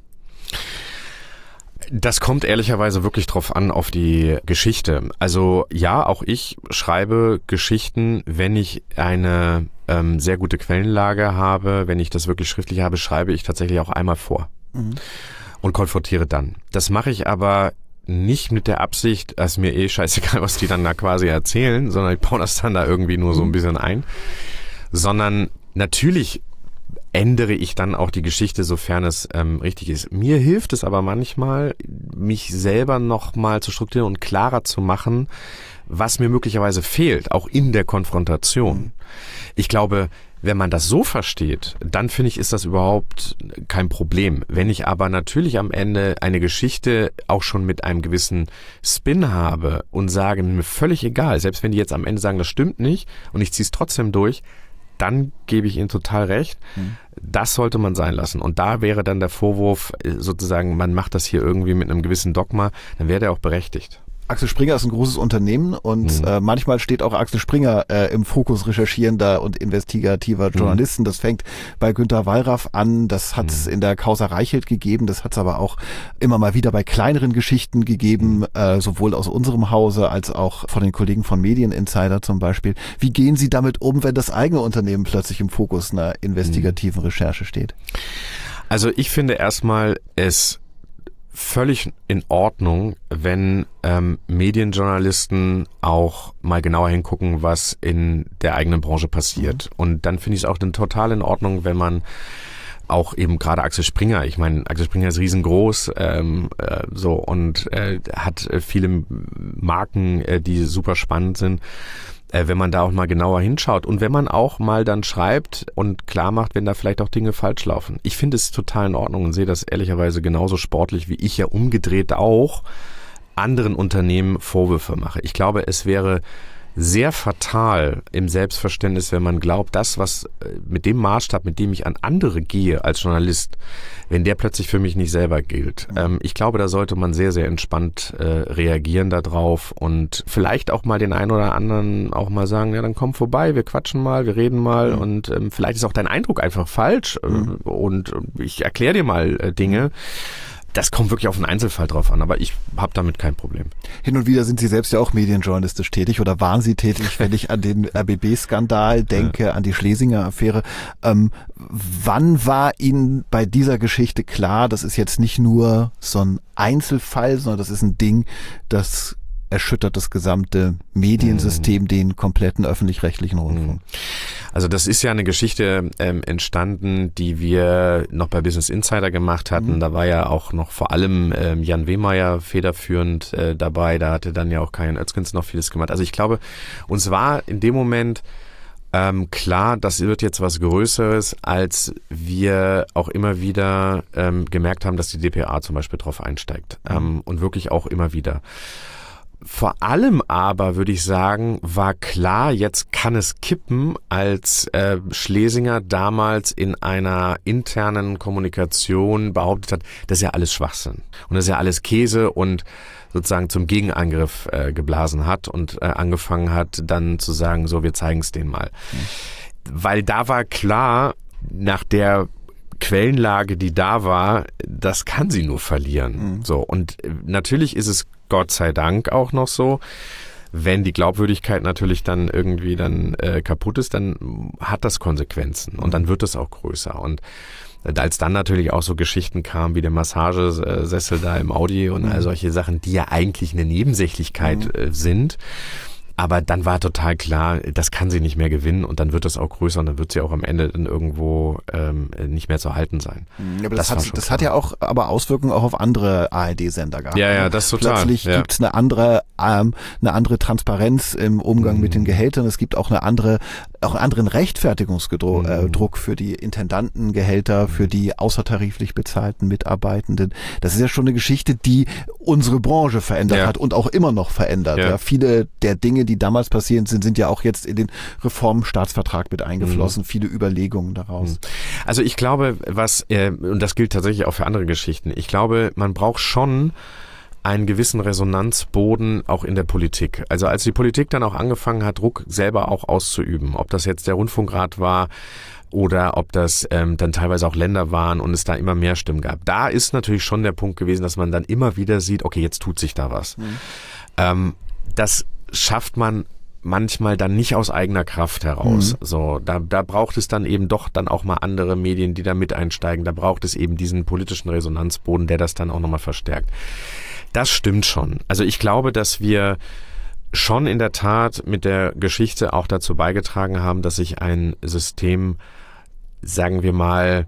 Das kommt ehrlicherweise wirklich drauf an, auf die Geschichte. Also ja, auch ich schreibe Geschichten, wenn ich eine ähm, sehr gute Quellenlage habe, wenn ich das wirklich schriftlich habe, schreibe ich tatsächlich auch einmal vor mhm. und konfrontiere dann. Das mache ich aber nicht mit der Absicht, dass mir eh scheißegal, was die dann da quasi erzählen, sondern ich baue das dann da irgendwie nur so ein bisschen ein, sondern natürlich ändere ich dann auch die Geschichte, sofern es ähm, richtig ist. Mir hilft es aber manchmal, mich selber nochmal zu strukturieren und klarer zu machen, was mir möglicherweise fehlt, auch in der Konfrontation. Ich glaube, wenn man das so versteht, dann finde ich, ist das überhaupt kein Problem. Wenn ich aber natürlich am Ende eine Geschichte auch schon mit einem gewissen Spin habe und sage, mir völlig egal, selbst wenn die jetzt am Ende sagen, das stimmt nicht und ich ziehe es trotzdem durch, dann gebe ich Ihnen total recht. Mhm. Das sollte man sein lassen. Und da wäre dann der Vorwurf sozusagen, man macht das hier irgendwie mit einem gewissen Dogma, dann wäre der auch berechtigt. Axel Springer ist ein großes Unternehmen und mhm. äh, manchmal steht auch Axel Springer äh, im Fokus recherchierender und investigativer Journalisten. Mhm. Das fängt bei Günter Wallraff an, das hat es mhm. in der Causa Reichelt gegeben, das hat es aber auch immer mal wieder bei kleineren Geschichten gegeben, mhm. äh, sowohl aus unserem Hause als auch von den Kollegen von Medieninsider zum Beispiel. Wie gehen Sie damit um, wenn das eigene Unternehmen plötzlich im Fokus einer investigativen mhm. Recherche steht? Also ich finde erstmal, es völlig in Ordnung, wenn ähm, Medienjournalisten auch mal genauer hingucken, was in der eigenen Branche passiert. Mhm. Und dann finde ich es auch dann total in Ordnung, wenn man auch eben gerade Axel Springer, ich meine, Axel Springer ist riesengroß ähm, äh, so und äh, hat äh, viele Marken, äh, die super spannend sind, wenn man da auch mal genauer hinschaut und wenn man auch mal dann schreibt und klar macht, wenn da vielleicht auch Dinge falsch laufen. Ich finde es total in Ordnung und sehe das ehrlicherweise genauso sportlich, wie ich ja umgedreht auch anderen Unternehmen Vorwürfe mache. Ich glaube, es wäre sehr fatal im Selbstverständnis, wenn man glaubt, das, was mit dem Maßstab, mit dem ich an andere gehe als Journalist, wenn der plötzlich für mich nicht selber gilt. Ähm, ich glaube, da sollte man sehr, sehr entspannt äh, reagieren darauf und vielleicht auch mal den einen oder anderen auch mal sagen, ja, dann komm vorbei, wir quatschen mal, wir reden mal mhm. und ähm, vielleicht ist auch dein Eindruck einfach falsch mhm. äh, und ich erkläre dir mal äh, Dinge. Das kommt wirklich auf den Einzelfall drauf an, aber ich habe damit kein Problem. Hin und wieder sind Sie selbst ja auch medienjournalistisch tätig oder waren Sie tätig, wenn ich an den R B B-Skandal denke, ja. an die Schlesinger-Affäre. Ähm, wann war Ihnen bei dieser Geschichte klar, das ist jetzt nicht nur so ein Einzelfall, sondern das ist ein Ding, das erschüttert das gesamte Mediensystem, mhm. den kompletten öffentlich-rechtlichen Rundfunk? Also das ist ja eine Geschichte ähm, entstanden, die wir noch bei Business Insider gemacht hatten. Mhm. Da war ja auch noch vor allem ähm, Jan Wehmeyer federführend äh, dabei. Da hatte dann ja auch Karin Oetzgens noch vieles gemacht. Also ich glaube, uns war in dem Moment ähm, klar, das wird jetzt was Größeres, als wir auch immer wieder ähm, gemerkt haben, dass die D P A zum Beispiel drauf einsteigt. Mhm. Ähm, und wirklich auch immer wieder. Vor allem aber, würde ich sagen, war klar, jetzt kann es kippen, als äh, Schlesinger damals in einer internen Kommunikation behauptet hat, das ist ja alles Schwachsinn und das ist ja alles Käse und sozusagen zum Gegenangriff äh, geblasen hat und äh, angefangen hat, dann zu sagen, so, wir zeigen es denen mal. Mhm. Weil da war klar, nach der Quellenlage, die da war, das kann sie nur verlieren. Mhm. So, und natürlich ist es Gott sei Dank auch noch so, wenn die Glaubwürdigkeit natürlich dann irgendwie dann äh, kaputt ist, dann hat das Konsequenzen und dann wird es auch größer. Und als dann natürlich auch so Geschichten kamen wie der Massagesessel da im Audi und all solche Sachen, die ja eigentlich eine Nebensächlichkeit äh, sind, Aber dann war total klar, das kann sie nicht mehr gewinnen und dann wird das auch größer und dann wird sie auch am Ende dann irgendwo ähm, nicht mehr zu halten sein. Ja, aber das, das, hat, das hat ja auch aber Auswirkungen auch auf andere A R D-Sender gehabt. Ja, ja, das total. Plötzlich ja. gibt's eine andere, ähm, eine andere Transparenz im Umgang mhm. mit den Gehältern. Es gibt auch eine andere, auch einen anderen Rechtfertigungsdruck mhm. äh, für die Intendantengehälter, für die außertariflich bezahlten Mitarbeitenden. Das ist ja schon eine Geschichte, die unsere Branche verändert ja. hat und auch immer noch verändert. Ja. Ja, viele der Dinge, die damals passiert sind, sind ja auch jetzt in den Reformstaatsvertrag mit eingeflossen. Mhm. Viele Überlegungen daraus. Also ich glaube, was, äh, und das gilt tatsächlich auch für andere Geschichten, ich glaube, man braucht schon einen gewissen Resonanzboden auch in der Politik. Also als die Politik dann auch angefangen hat, Druck selber auch auszuüben, ob das jetzt der Rundfunkrat war oder ob das ähm, dann teilweise auch Länder waren und es da immer mehr Stimmen gab. Da ist natürlich schon der Punkt gewesen, dass man dann immer wieder sieht, okay, jetzt tut sich da was. Mhm. Ähm, das schafft man manchmal dann nicht aus eigener Kraft heraus. Mhm. So, da, da braucht es dann eben doch dann auch mal andere Medien, die da mit einsteigen. Da braucht es eben diesen politischen Resonanzboden, der das dann auch nochmal verstärkt. Das stimmt schon. Also ich glaube, dass wir schon in der Tat mit der Geschichte auch dazu beigetragen haben, dass sich ein System, sagen wir mal,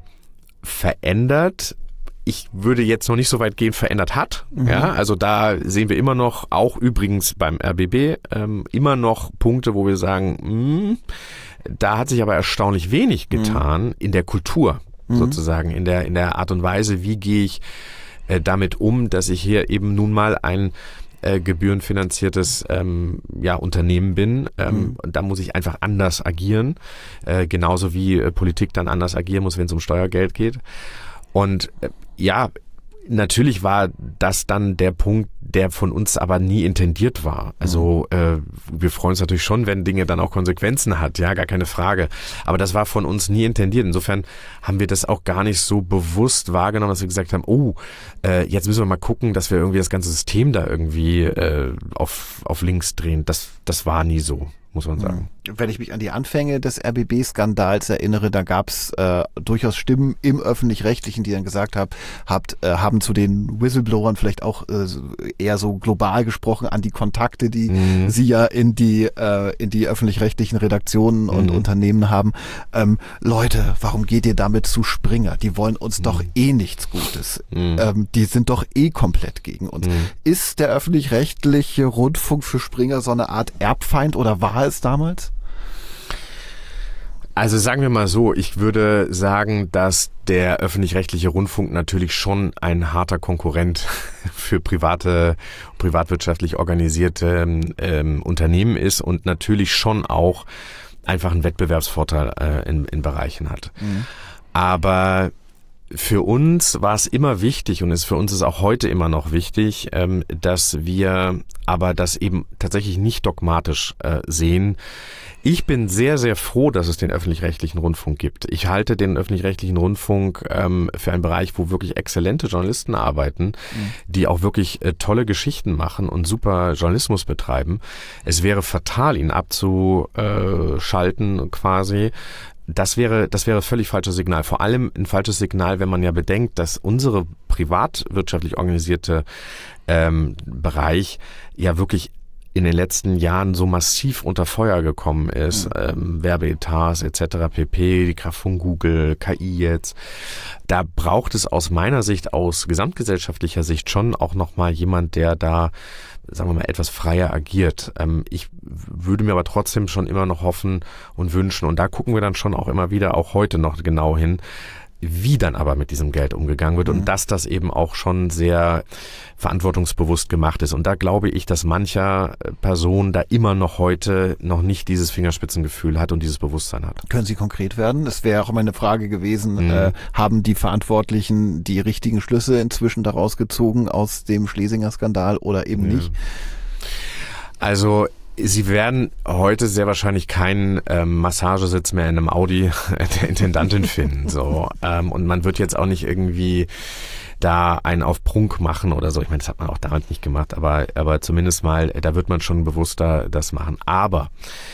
verändert. Ich würde jetzt noch nicht so weit gehen, verändert hat. Mhm. Ja, also da sehen wir immer noch, auch übrigens beim R B B, ähm, immer noch Punkte, wo wir sagen, mh, da hat sich aber erstaunlich wenig getan mhm. in der Kultur mhm. sozusagen, in der, in der Art und Weise, wie gehe ich äh, damit um, dass ich hier eben nun mal ein äh, gebührenfinanziertes ähm, ja, Unternehmen bin. Ähm, mhm. Und da muss ich einfach anders agieren, äh, genauso wie äh, Politik dann anders agieren muss, wenn es um Steuergeld geht. Und äh, ja, natürlich war das dann der Punkt, der von uns aber nie intendiert war. Also äh, wir freuen uns natürlich schon, wenn Dinge dann auch Konsequenzen hat, ja, gar keine Frage. Aber das war von uns nie intendiert. Insofern haben wir das auch gar nicht so bewusst wahrgenommen, dass wir gesagt haben, oh, äh, jetzt müssen wir mal gucken, dass wir irgendwie das ganze System da irgendwie äh, auf, auf links drehen. Das, das war nie so, muss man sagen. Wenn ich mich an die Anfänge des R B B-Skandals erinnere, da gab es äh, durchaus Stimmen im Öffentlich-Rechtlichen, die dann gesagt haben, habt, äh, haben zu den Whistleblowern vielleicht auch äh, eher so global gesprochen an die Kontakte, die mhm. sie ja in die äh, in die öffentlich-rechtlichen Redaktionen und mhm. Unternehmen haben. Ähm, Leute, warum geht ihr damit zu Springer? Die wollen uns mhm. doch eh nichts Gutes. Mhm. Ähm, die sind doch eh komplett gegen uns. Mhm. Ist der öffentlich-rechtliche Rundfunk für Springer so eine Art Erbfeind oder war es damals? Also sagen wir mal so, ich würde sagen, dass der öffentlich-rechtliche Rundfunk natürlich schon ein harter Konkurrent für private, privatwirtschaftlich organisierte ähm, Unternehmen ist und natürlich schon auch einfach einen Wettbewerbsvorteil äh, in, in Bereichen hat. Mhm. Aber für uns war es immer wichtig und ist für uns ist auch heute immer noch wichtig, ähm, dass wir aber das eben tatsächlich nicht dogmatisch äh, sehen. Ich bin sehr, sehr froh, dass es den öffentlich-rechtlichen Rundfunk gibt. Ich halte den öffentlich-rechtlichen Rundfunk ähm, für einen Bereich, wo wirklich exzellente Journalisten arbeiten, mhm. die auch wirklich äh, tolle Geschichten machen und super Journalismus betreiben. Es wäre fatal, ihn abzuschalten quasi. Das wäre, das wäre völlig falsches Signal. Vor allem ein falsches Signal, wenn man ja bedenkt, dass unsere privatwirtschaftlich organisierte ähm, Bereich ja wirklich in den letzten Jahren so massiv unter Feuer gekommen ist, mhm. ähm, Werbeetats et cetera pp, die Kraft von Google, K I jetzt. Da braucht es aus meiner Sicht, aus gesamtgesellschaftlicher Sicht schon auch nochmal jemand, der da, sagen wir mal, etwas freier agiert. Ähm, ich würde mir aber trotzdem schon immer noch hoffen und wünschen, und da gucken wir dann schon auch immer wieder, auch heute noch genau hin, wie dann aber mit diesem Geld umgegangen wird mhm. und dass das eben auch schon sehr verantwortungsbewusst gemacht ist. Und da glaube ich, dass mancher Person da immer noch heute noch nicht dieses Fingerspitzengefühl hat und dieses Bewusstsein hat. Können Sie konkret werden? Es wäre auch meine Frage gewesen, mhm. äh, haben die Verantwortlichen die richtigen Schlüsse inzwischen daraus gezogen aus dem Schlesinger-Skandal oder eben ja. nicht? Also Sie werden heute sehr wahrscheinlich keinen ähm, Massagesitz mehr in einem Audi der Intendantin finden. So. Ähm, und man wird jetzt auch nicht irgendwie da einen auf Prunk machen oder so. Ich meine, das hat man auch damals nicht gemacht, aber, aber zumindest mal, da wird man schon bewusster das machen. Aber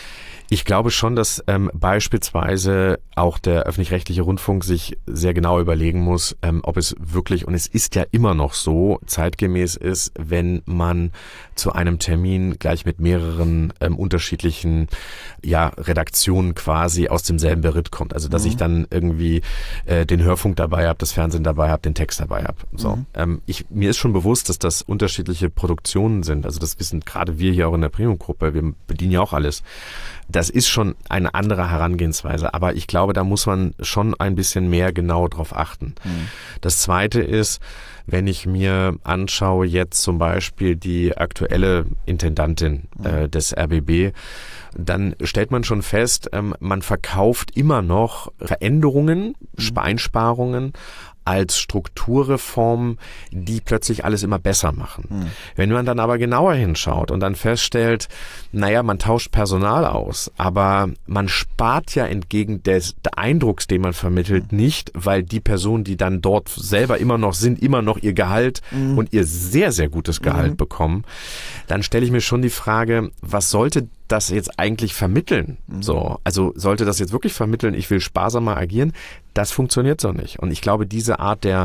Ich glaube schon, dass ähm, beispielsweise auch der öffentlich-rechtliche Rundfunk sich sehr genau überlegen muss, ähm, ob es wirklich, und es ist ja immer noch so, zeitgemäß ist, wenn man zu einem Termin gleich mit mehreren ähm, unterschiedlichen ja, Redaktionen quasi aus demselben Beritt kommt. Also dass mhm. ich dann irgendwie äh, den Hörfunk dabei habe, das Fernsehen dabei habe, den Text dabei habe. So, mhm. ähm, ich, mir ist schon bewusst, dass das unterschiedliche Produktionen sind. Also das wissen gerade wir hier auch in der Premium-Gruppe, wir bedienen ja auch alles. Das ist schon eine andere Herangehensweise, aber ich glaube, da muss man schon ein bisschen mehr genau drauf achten. Mhm. Das Zweite ist, wenn ich mir anschaue jetzt zum Beispiel die aktuelle Intendantin mhm. äh, des R B B, dann stellt man schon fest, ähm, man verkauft immer noch Veränderungen, mhm. Einsparungen als Strukturreform, die plötzlich alles immer besser machen. Hm. Wenn man dann aber genauer hinschaut und dann feststellt, naja, man tauscht Personal aus, aber man spart ja entgegen des Eindrucks, den man vermittelt, hm. nicht, weil die Personen, die dann dort selber immer noch sind, immer noch ihr Gehalt hm. und ihr sehr, sehr gutes Gehalt hm. bekommen, dann stelle ich mir schon die Frage, was sollte das jetzt eigentlich vermitteln? Mhm. So, also sollte das jetzt wirklich vermitteln, ich will sparsamer agieren? Das funktioniert so nicht. Und ich glaube, diese Art der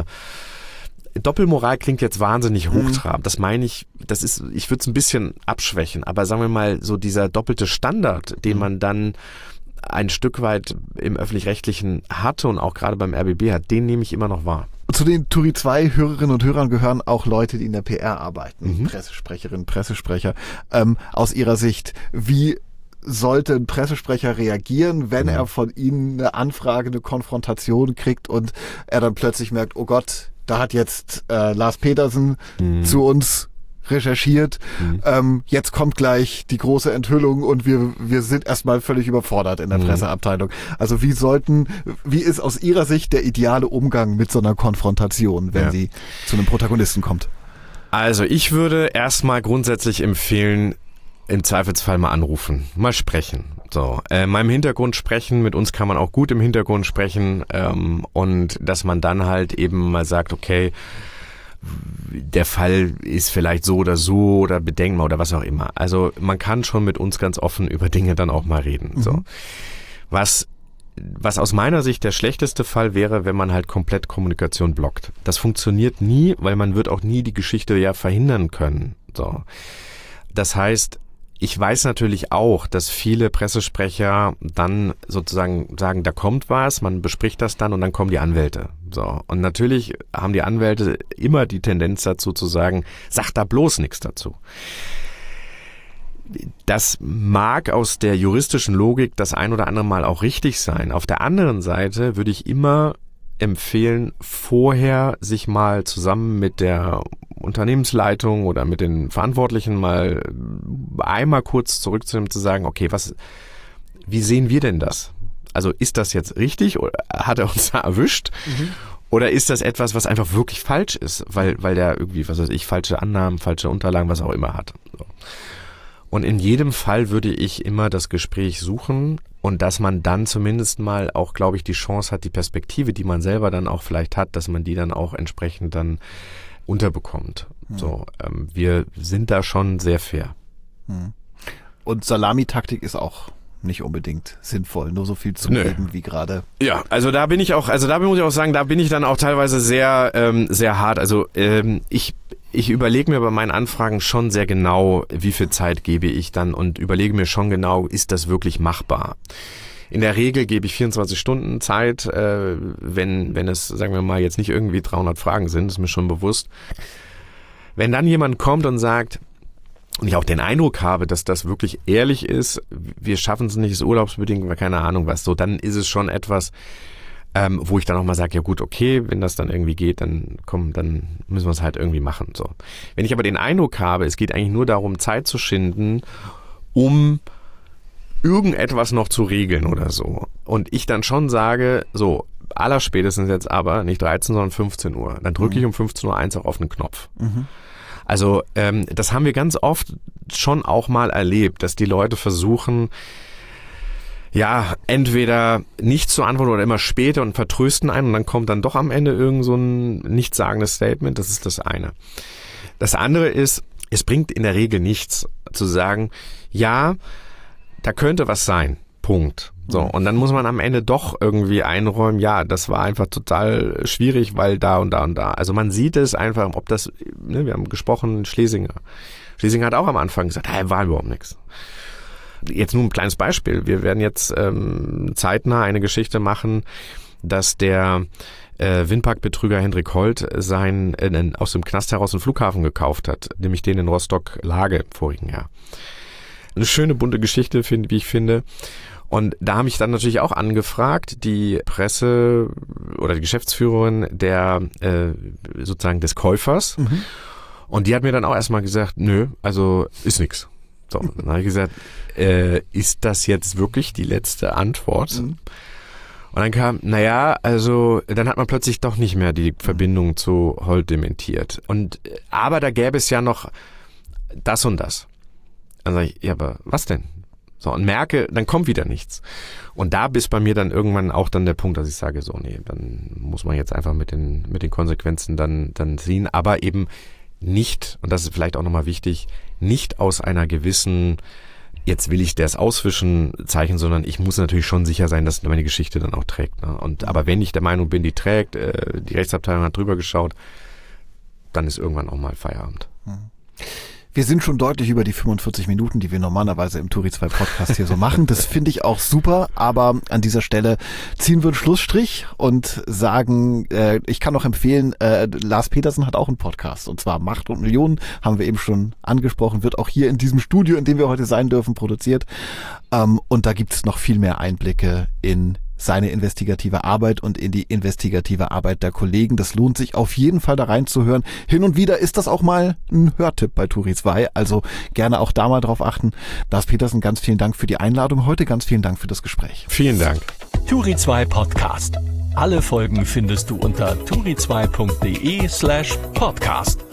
Doppelmoral klingt jetzt wahnsinnig hochtrabend. Mhm. Das meine ich, das ist, ich würde es ein bisschen abschwächen, aber sagen wir mal, so dieser doppelte Standard, den mhm. man dann ein Stück weit im Öffentlich-Rechtlichen hatte und auch gerade beim R B B hat, den nehme ich immer noch wahr. Zu den Turi zwei Hörerinnen und Hörern gehören auch Leute, die in der P R arbeiten, mhm. Pressesprecherinnen, Pressesprecher. Ähm, aus Ihrer Sicht, wie sollte ein Pressesprecher reagieren, wenn mhm. er von Ihnen eine Anfrage, eine Konfrontation kriegt und er dann plötzlich merkt, oh Gott, da hat jetzt äh, Lars Petersen mhm. zu uns recherchiert, mhm. ähm, jetzt kommt gleich die große Enthüllung und wir wir sind erstmal völlig überfordert in der mhm. Presseabteilung. Also wie sollten, wie ist aus Ihrer Sicht der ideale Umgang mit so einer Konfrontation, wenn ja. sie zu einem Protagonisten kommt? Also ich würde erstmal grundsätzlich empfehlen, im Zweifelsfall mal anrufen, mal sprechen. So, äh, mal im Hintergrund sprechen, mit uns kann man auch gut im Hintergrund sprechen ähm, und dass man dann halt eben mal sagt, okay, der Fall ist vielleicht so oder so oder bedenken oder was auch immer. Also man kann schon mit uns ganz offen über Dinge dann auch mal reden. Mhm. So. Was, was aus meiner Sicht der schlechteste Fall wäre, wenn man halt komplett Kommunikation blockt. Das funktioniert nie, weil man wird auch nie die Geschichte ja verhindern können. So. Das heißt, ich weiß natürlich auch, dass viele Pressesprecher dann sozusagen sagen, da kommt was, man bespricht das dann und dann kommen die Anwälte. So. Und natürlich haben die Anwälte immer die Tendenz dazu zu sagen, sag da bloß nichts dazu. Das mag aus der juristischen Logik das ein oder andere Mal auch richtig sein. Auf der anderen Seite würde ich immer empfehlen, vorher sich mal zusammen mit der Unternehmensleitung oder mit den Verantwortlichen mal einmal kurz zurückzunehmen, zu sagen, okay, was, wie sehen wir denn das? Also ist das jetzt richtig oder hat er uns da erwischt? Mhm. Oder ist das etwas, was einfach wirklich falsch ist, weil, weil der irgendwie, was weiß ich, falsche Annahmen, falsche Unterlagen, was auch immer hat. So. Und in jedem Fall würde ich immer das Gespräch suchen und dass man dann zumindest mal auch, glaube ich, die Chance hat, die Perspektive, die man selber dann auch vielleicht hat, dass man die dann auch entsprechend dann unterbekommt. Hm. So, ähm, wir sind da schon sehr fair. Hm. Und Salamitaktik ist auch nicht unbedingt sinnvoll, nur so viel zu reden wie gerade. Ja, also da bin ich auch, also da muss ich auch sagen, da bin ich dann auch teilweise sehr, ähm, sehr hart. Also ähm, ich Ich überlege mir bei meinen Anfragen schon sehr genau, wie viel Zeit gebe ich dann und überlege mir schon genau, ist das wirklich machbar? In der Regel gebe ich vierundzwanzig Stunden Zeit, äh, wenn wenn es, sagen wir mal, jetzt nicht irgendwie dreihundert Fragen sind, ist mir schon bewusst. Wenn dann jemand kommt und sagt, und ich auch den Eindruck habe, dass das wirklich ehrlich ist, wir schaffen es nicht, ist urlaubsbedingt, keine Ahnung was, so, dann ist es schon etwas, Ähm, wo ich dann auch mal sage, ja gut, okay, wenn das dann irgendwie geht, dann komm, dann müssen wir es halt irgendwie machen. So. Wenn ich aber den Eindruck habe, es geht eigentlich nur darum, Zeit zu schinden, um irgendetwas noch zu regeln oder so. Und ich dann schon sage, so, allerspätestens jetzt aber nicht dreizehn, sondern fünfzehn Uhr. Dann drücke mhm. ich um fünfzehn Uhr eins auch auf den Knopf. Mhm. Also ähm, das haben wir ganz oft schon auch mal erlebt, dass die Leute versuchen, ja, entweder nicht zu antworten oder immer später und vertrösten einen und dann kommt dann doch am Ende irgend so ein nichtssagendes Statement. Das ist das eine. Das andere ist, es bringt in der Regel nichts zu sagen, ja, da könnte was sein. Punkt. So, und dann muss man am Ende doch irgendwie einräumen, ja, das war einfach total schwierig, weil da und da und da. Also man sieht es einfach, ob das, ne, wir haben gesprochen, Schlesinger. Schlesinger hat auch am Anfang gesagt, hey, war überhaupt nichts. Jetzt nur ein kleines Beispiel. Wir werden jetzt ähm, zeitnah eine Geschichte machen, dass der äh, Windparkbetrüger Hendrik Holt sein, äh, aus dem Knast heraus einen Flughafen gekauft hat, nämlich den in Rostock-Lage im vorigen Jahr. Eine schöne, bunte Geschichte, find, wie ich finde. Und da habe ich dann natürlich auch angefragt, die Presse oder die Geschäftsführerin der äh, sozusagen des Käufers. Mhm. Und die hat mir dann auch erstmal gesagt, nö, also ist nix. So, dann habe ich gesagt, äh, ist das jetzt wirklich die letzte Antwort? Mhm. Und dann kam, naja, also dann hat man plötzlich doch nicht mehr die Verbindung zu Holt dementiert. Und aber da gäbe es ja noch das und das. Dann sage ich, ja, aber was denn? So, und merke, dann kommt wieder nichts. Und da ist bei mir dann irgendwann auch dann der Punkt, dass ich sage, so, nee, dann muss man jetzt einfach mit den, mit den Konsequenzen dann, dann ziehen, aber eben nicht, und das ist vielleicht auch nochmal wichtig, nicht aus einer gewissen, jetzt will ich das auswischen Zeichen, sondern ich muss natürlich schon sicher sein, dass meine Geschichte dann auch trägt. Ne? Und, aber wenn ich der Meinung bin, die trägt, äh, die Rechtsabteilung hat drüber geschaut, dann ist irgendwann auch mal Feierabend. Mhm. Wir sind schon deutlich über die fünfundvierzig Minuten, die wir normalerweise im Turi zwei Podcast hier so machen. Das finde ich auch super, aber an dieser Stelle ziehen wir einen Schlussstrich und sagen, äh, ich kann noch empfehlen, äh, Lars Petersen hat auch einen Podcast und zwar Macht und Millionen, haben wir eben schon angesprochen, wird auch hier in diesem Studio, in dem wir heute sein dürfen, produziert. Ähm, und da gibt es noch viel mehr Einblicke in seine investigative Arbeit und in die investigative Arbeit der Kollegen. Das lohnt sich auf jeden Fall da reinzuhören. Hin und wieder ist das auch mal ein Hörtipp bei Turi zwei, also gerne auch da mal drauf achten. Lars Petersen, ganz vielen Dank für die Einladung heute, ganz vielen Dank für das Gespräch. Vielen Dank. Turi zwei Podcast. Alle Folgen findest du unter turi zwei punkt de slash podcast.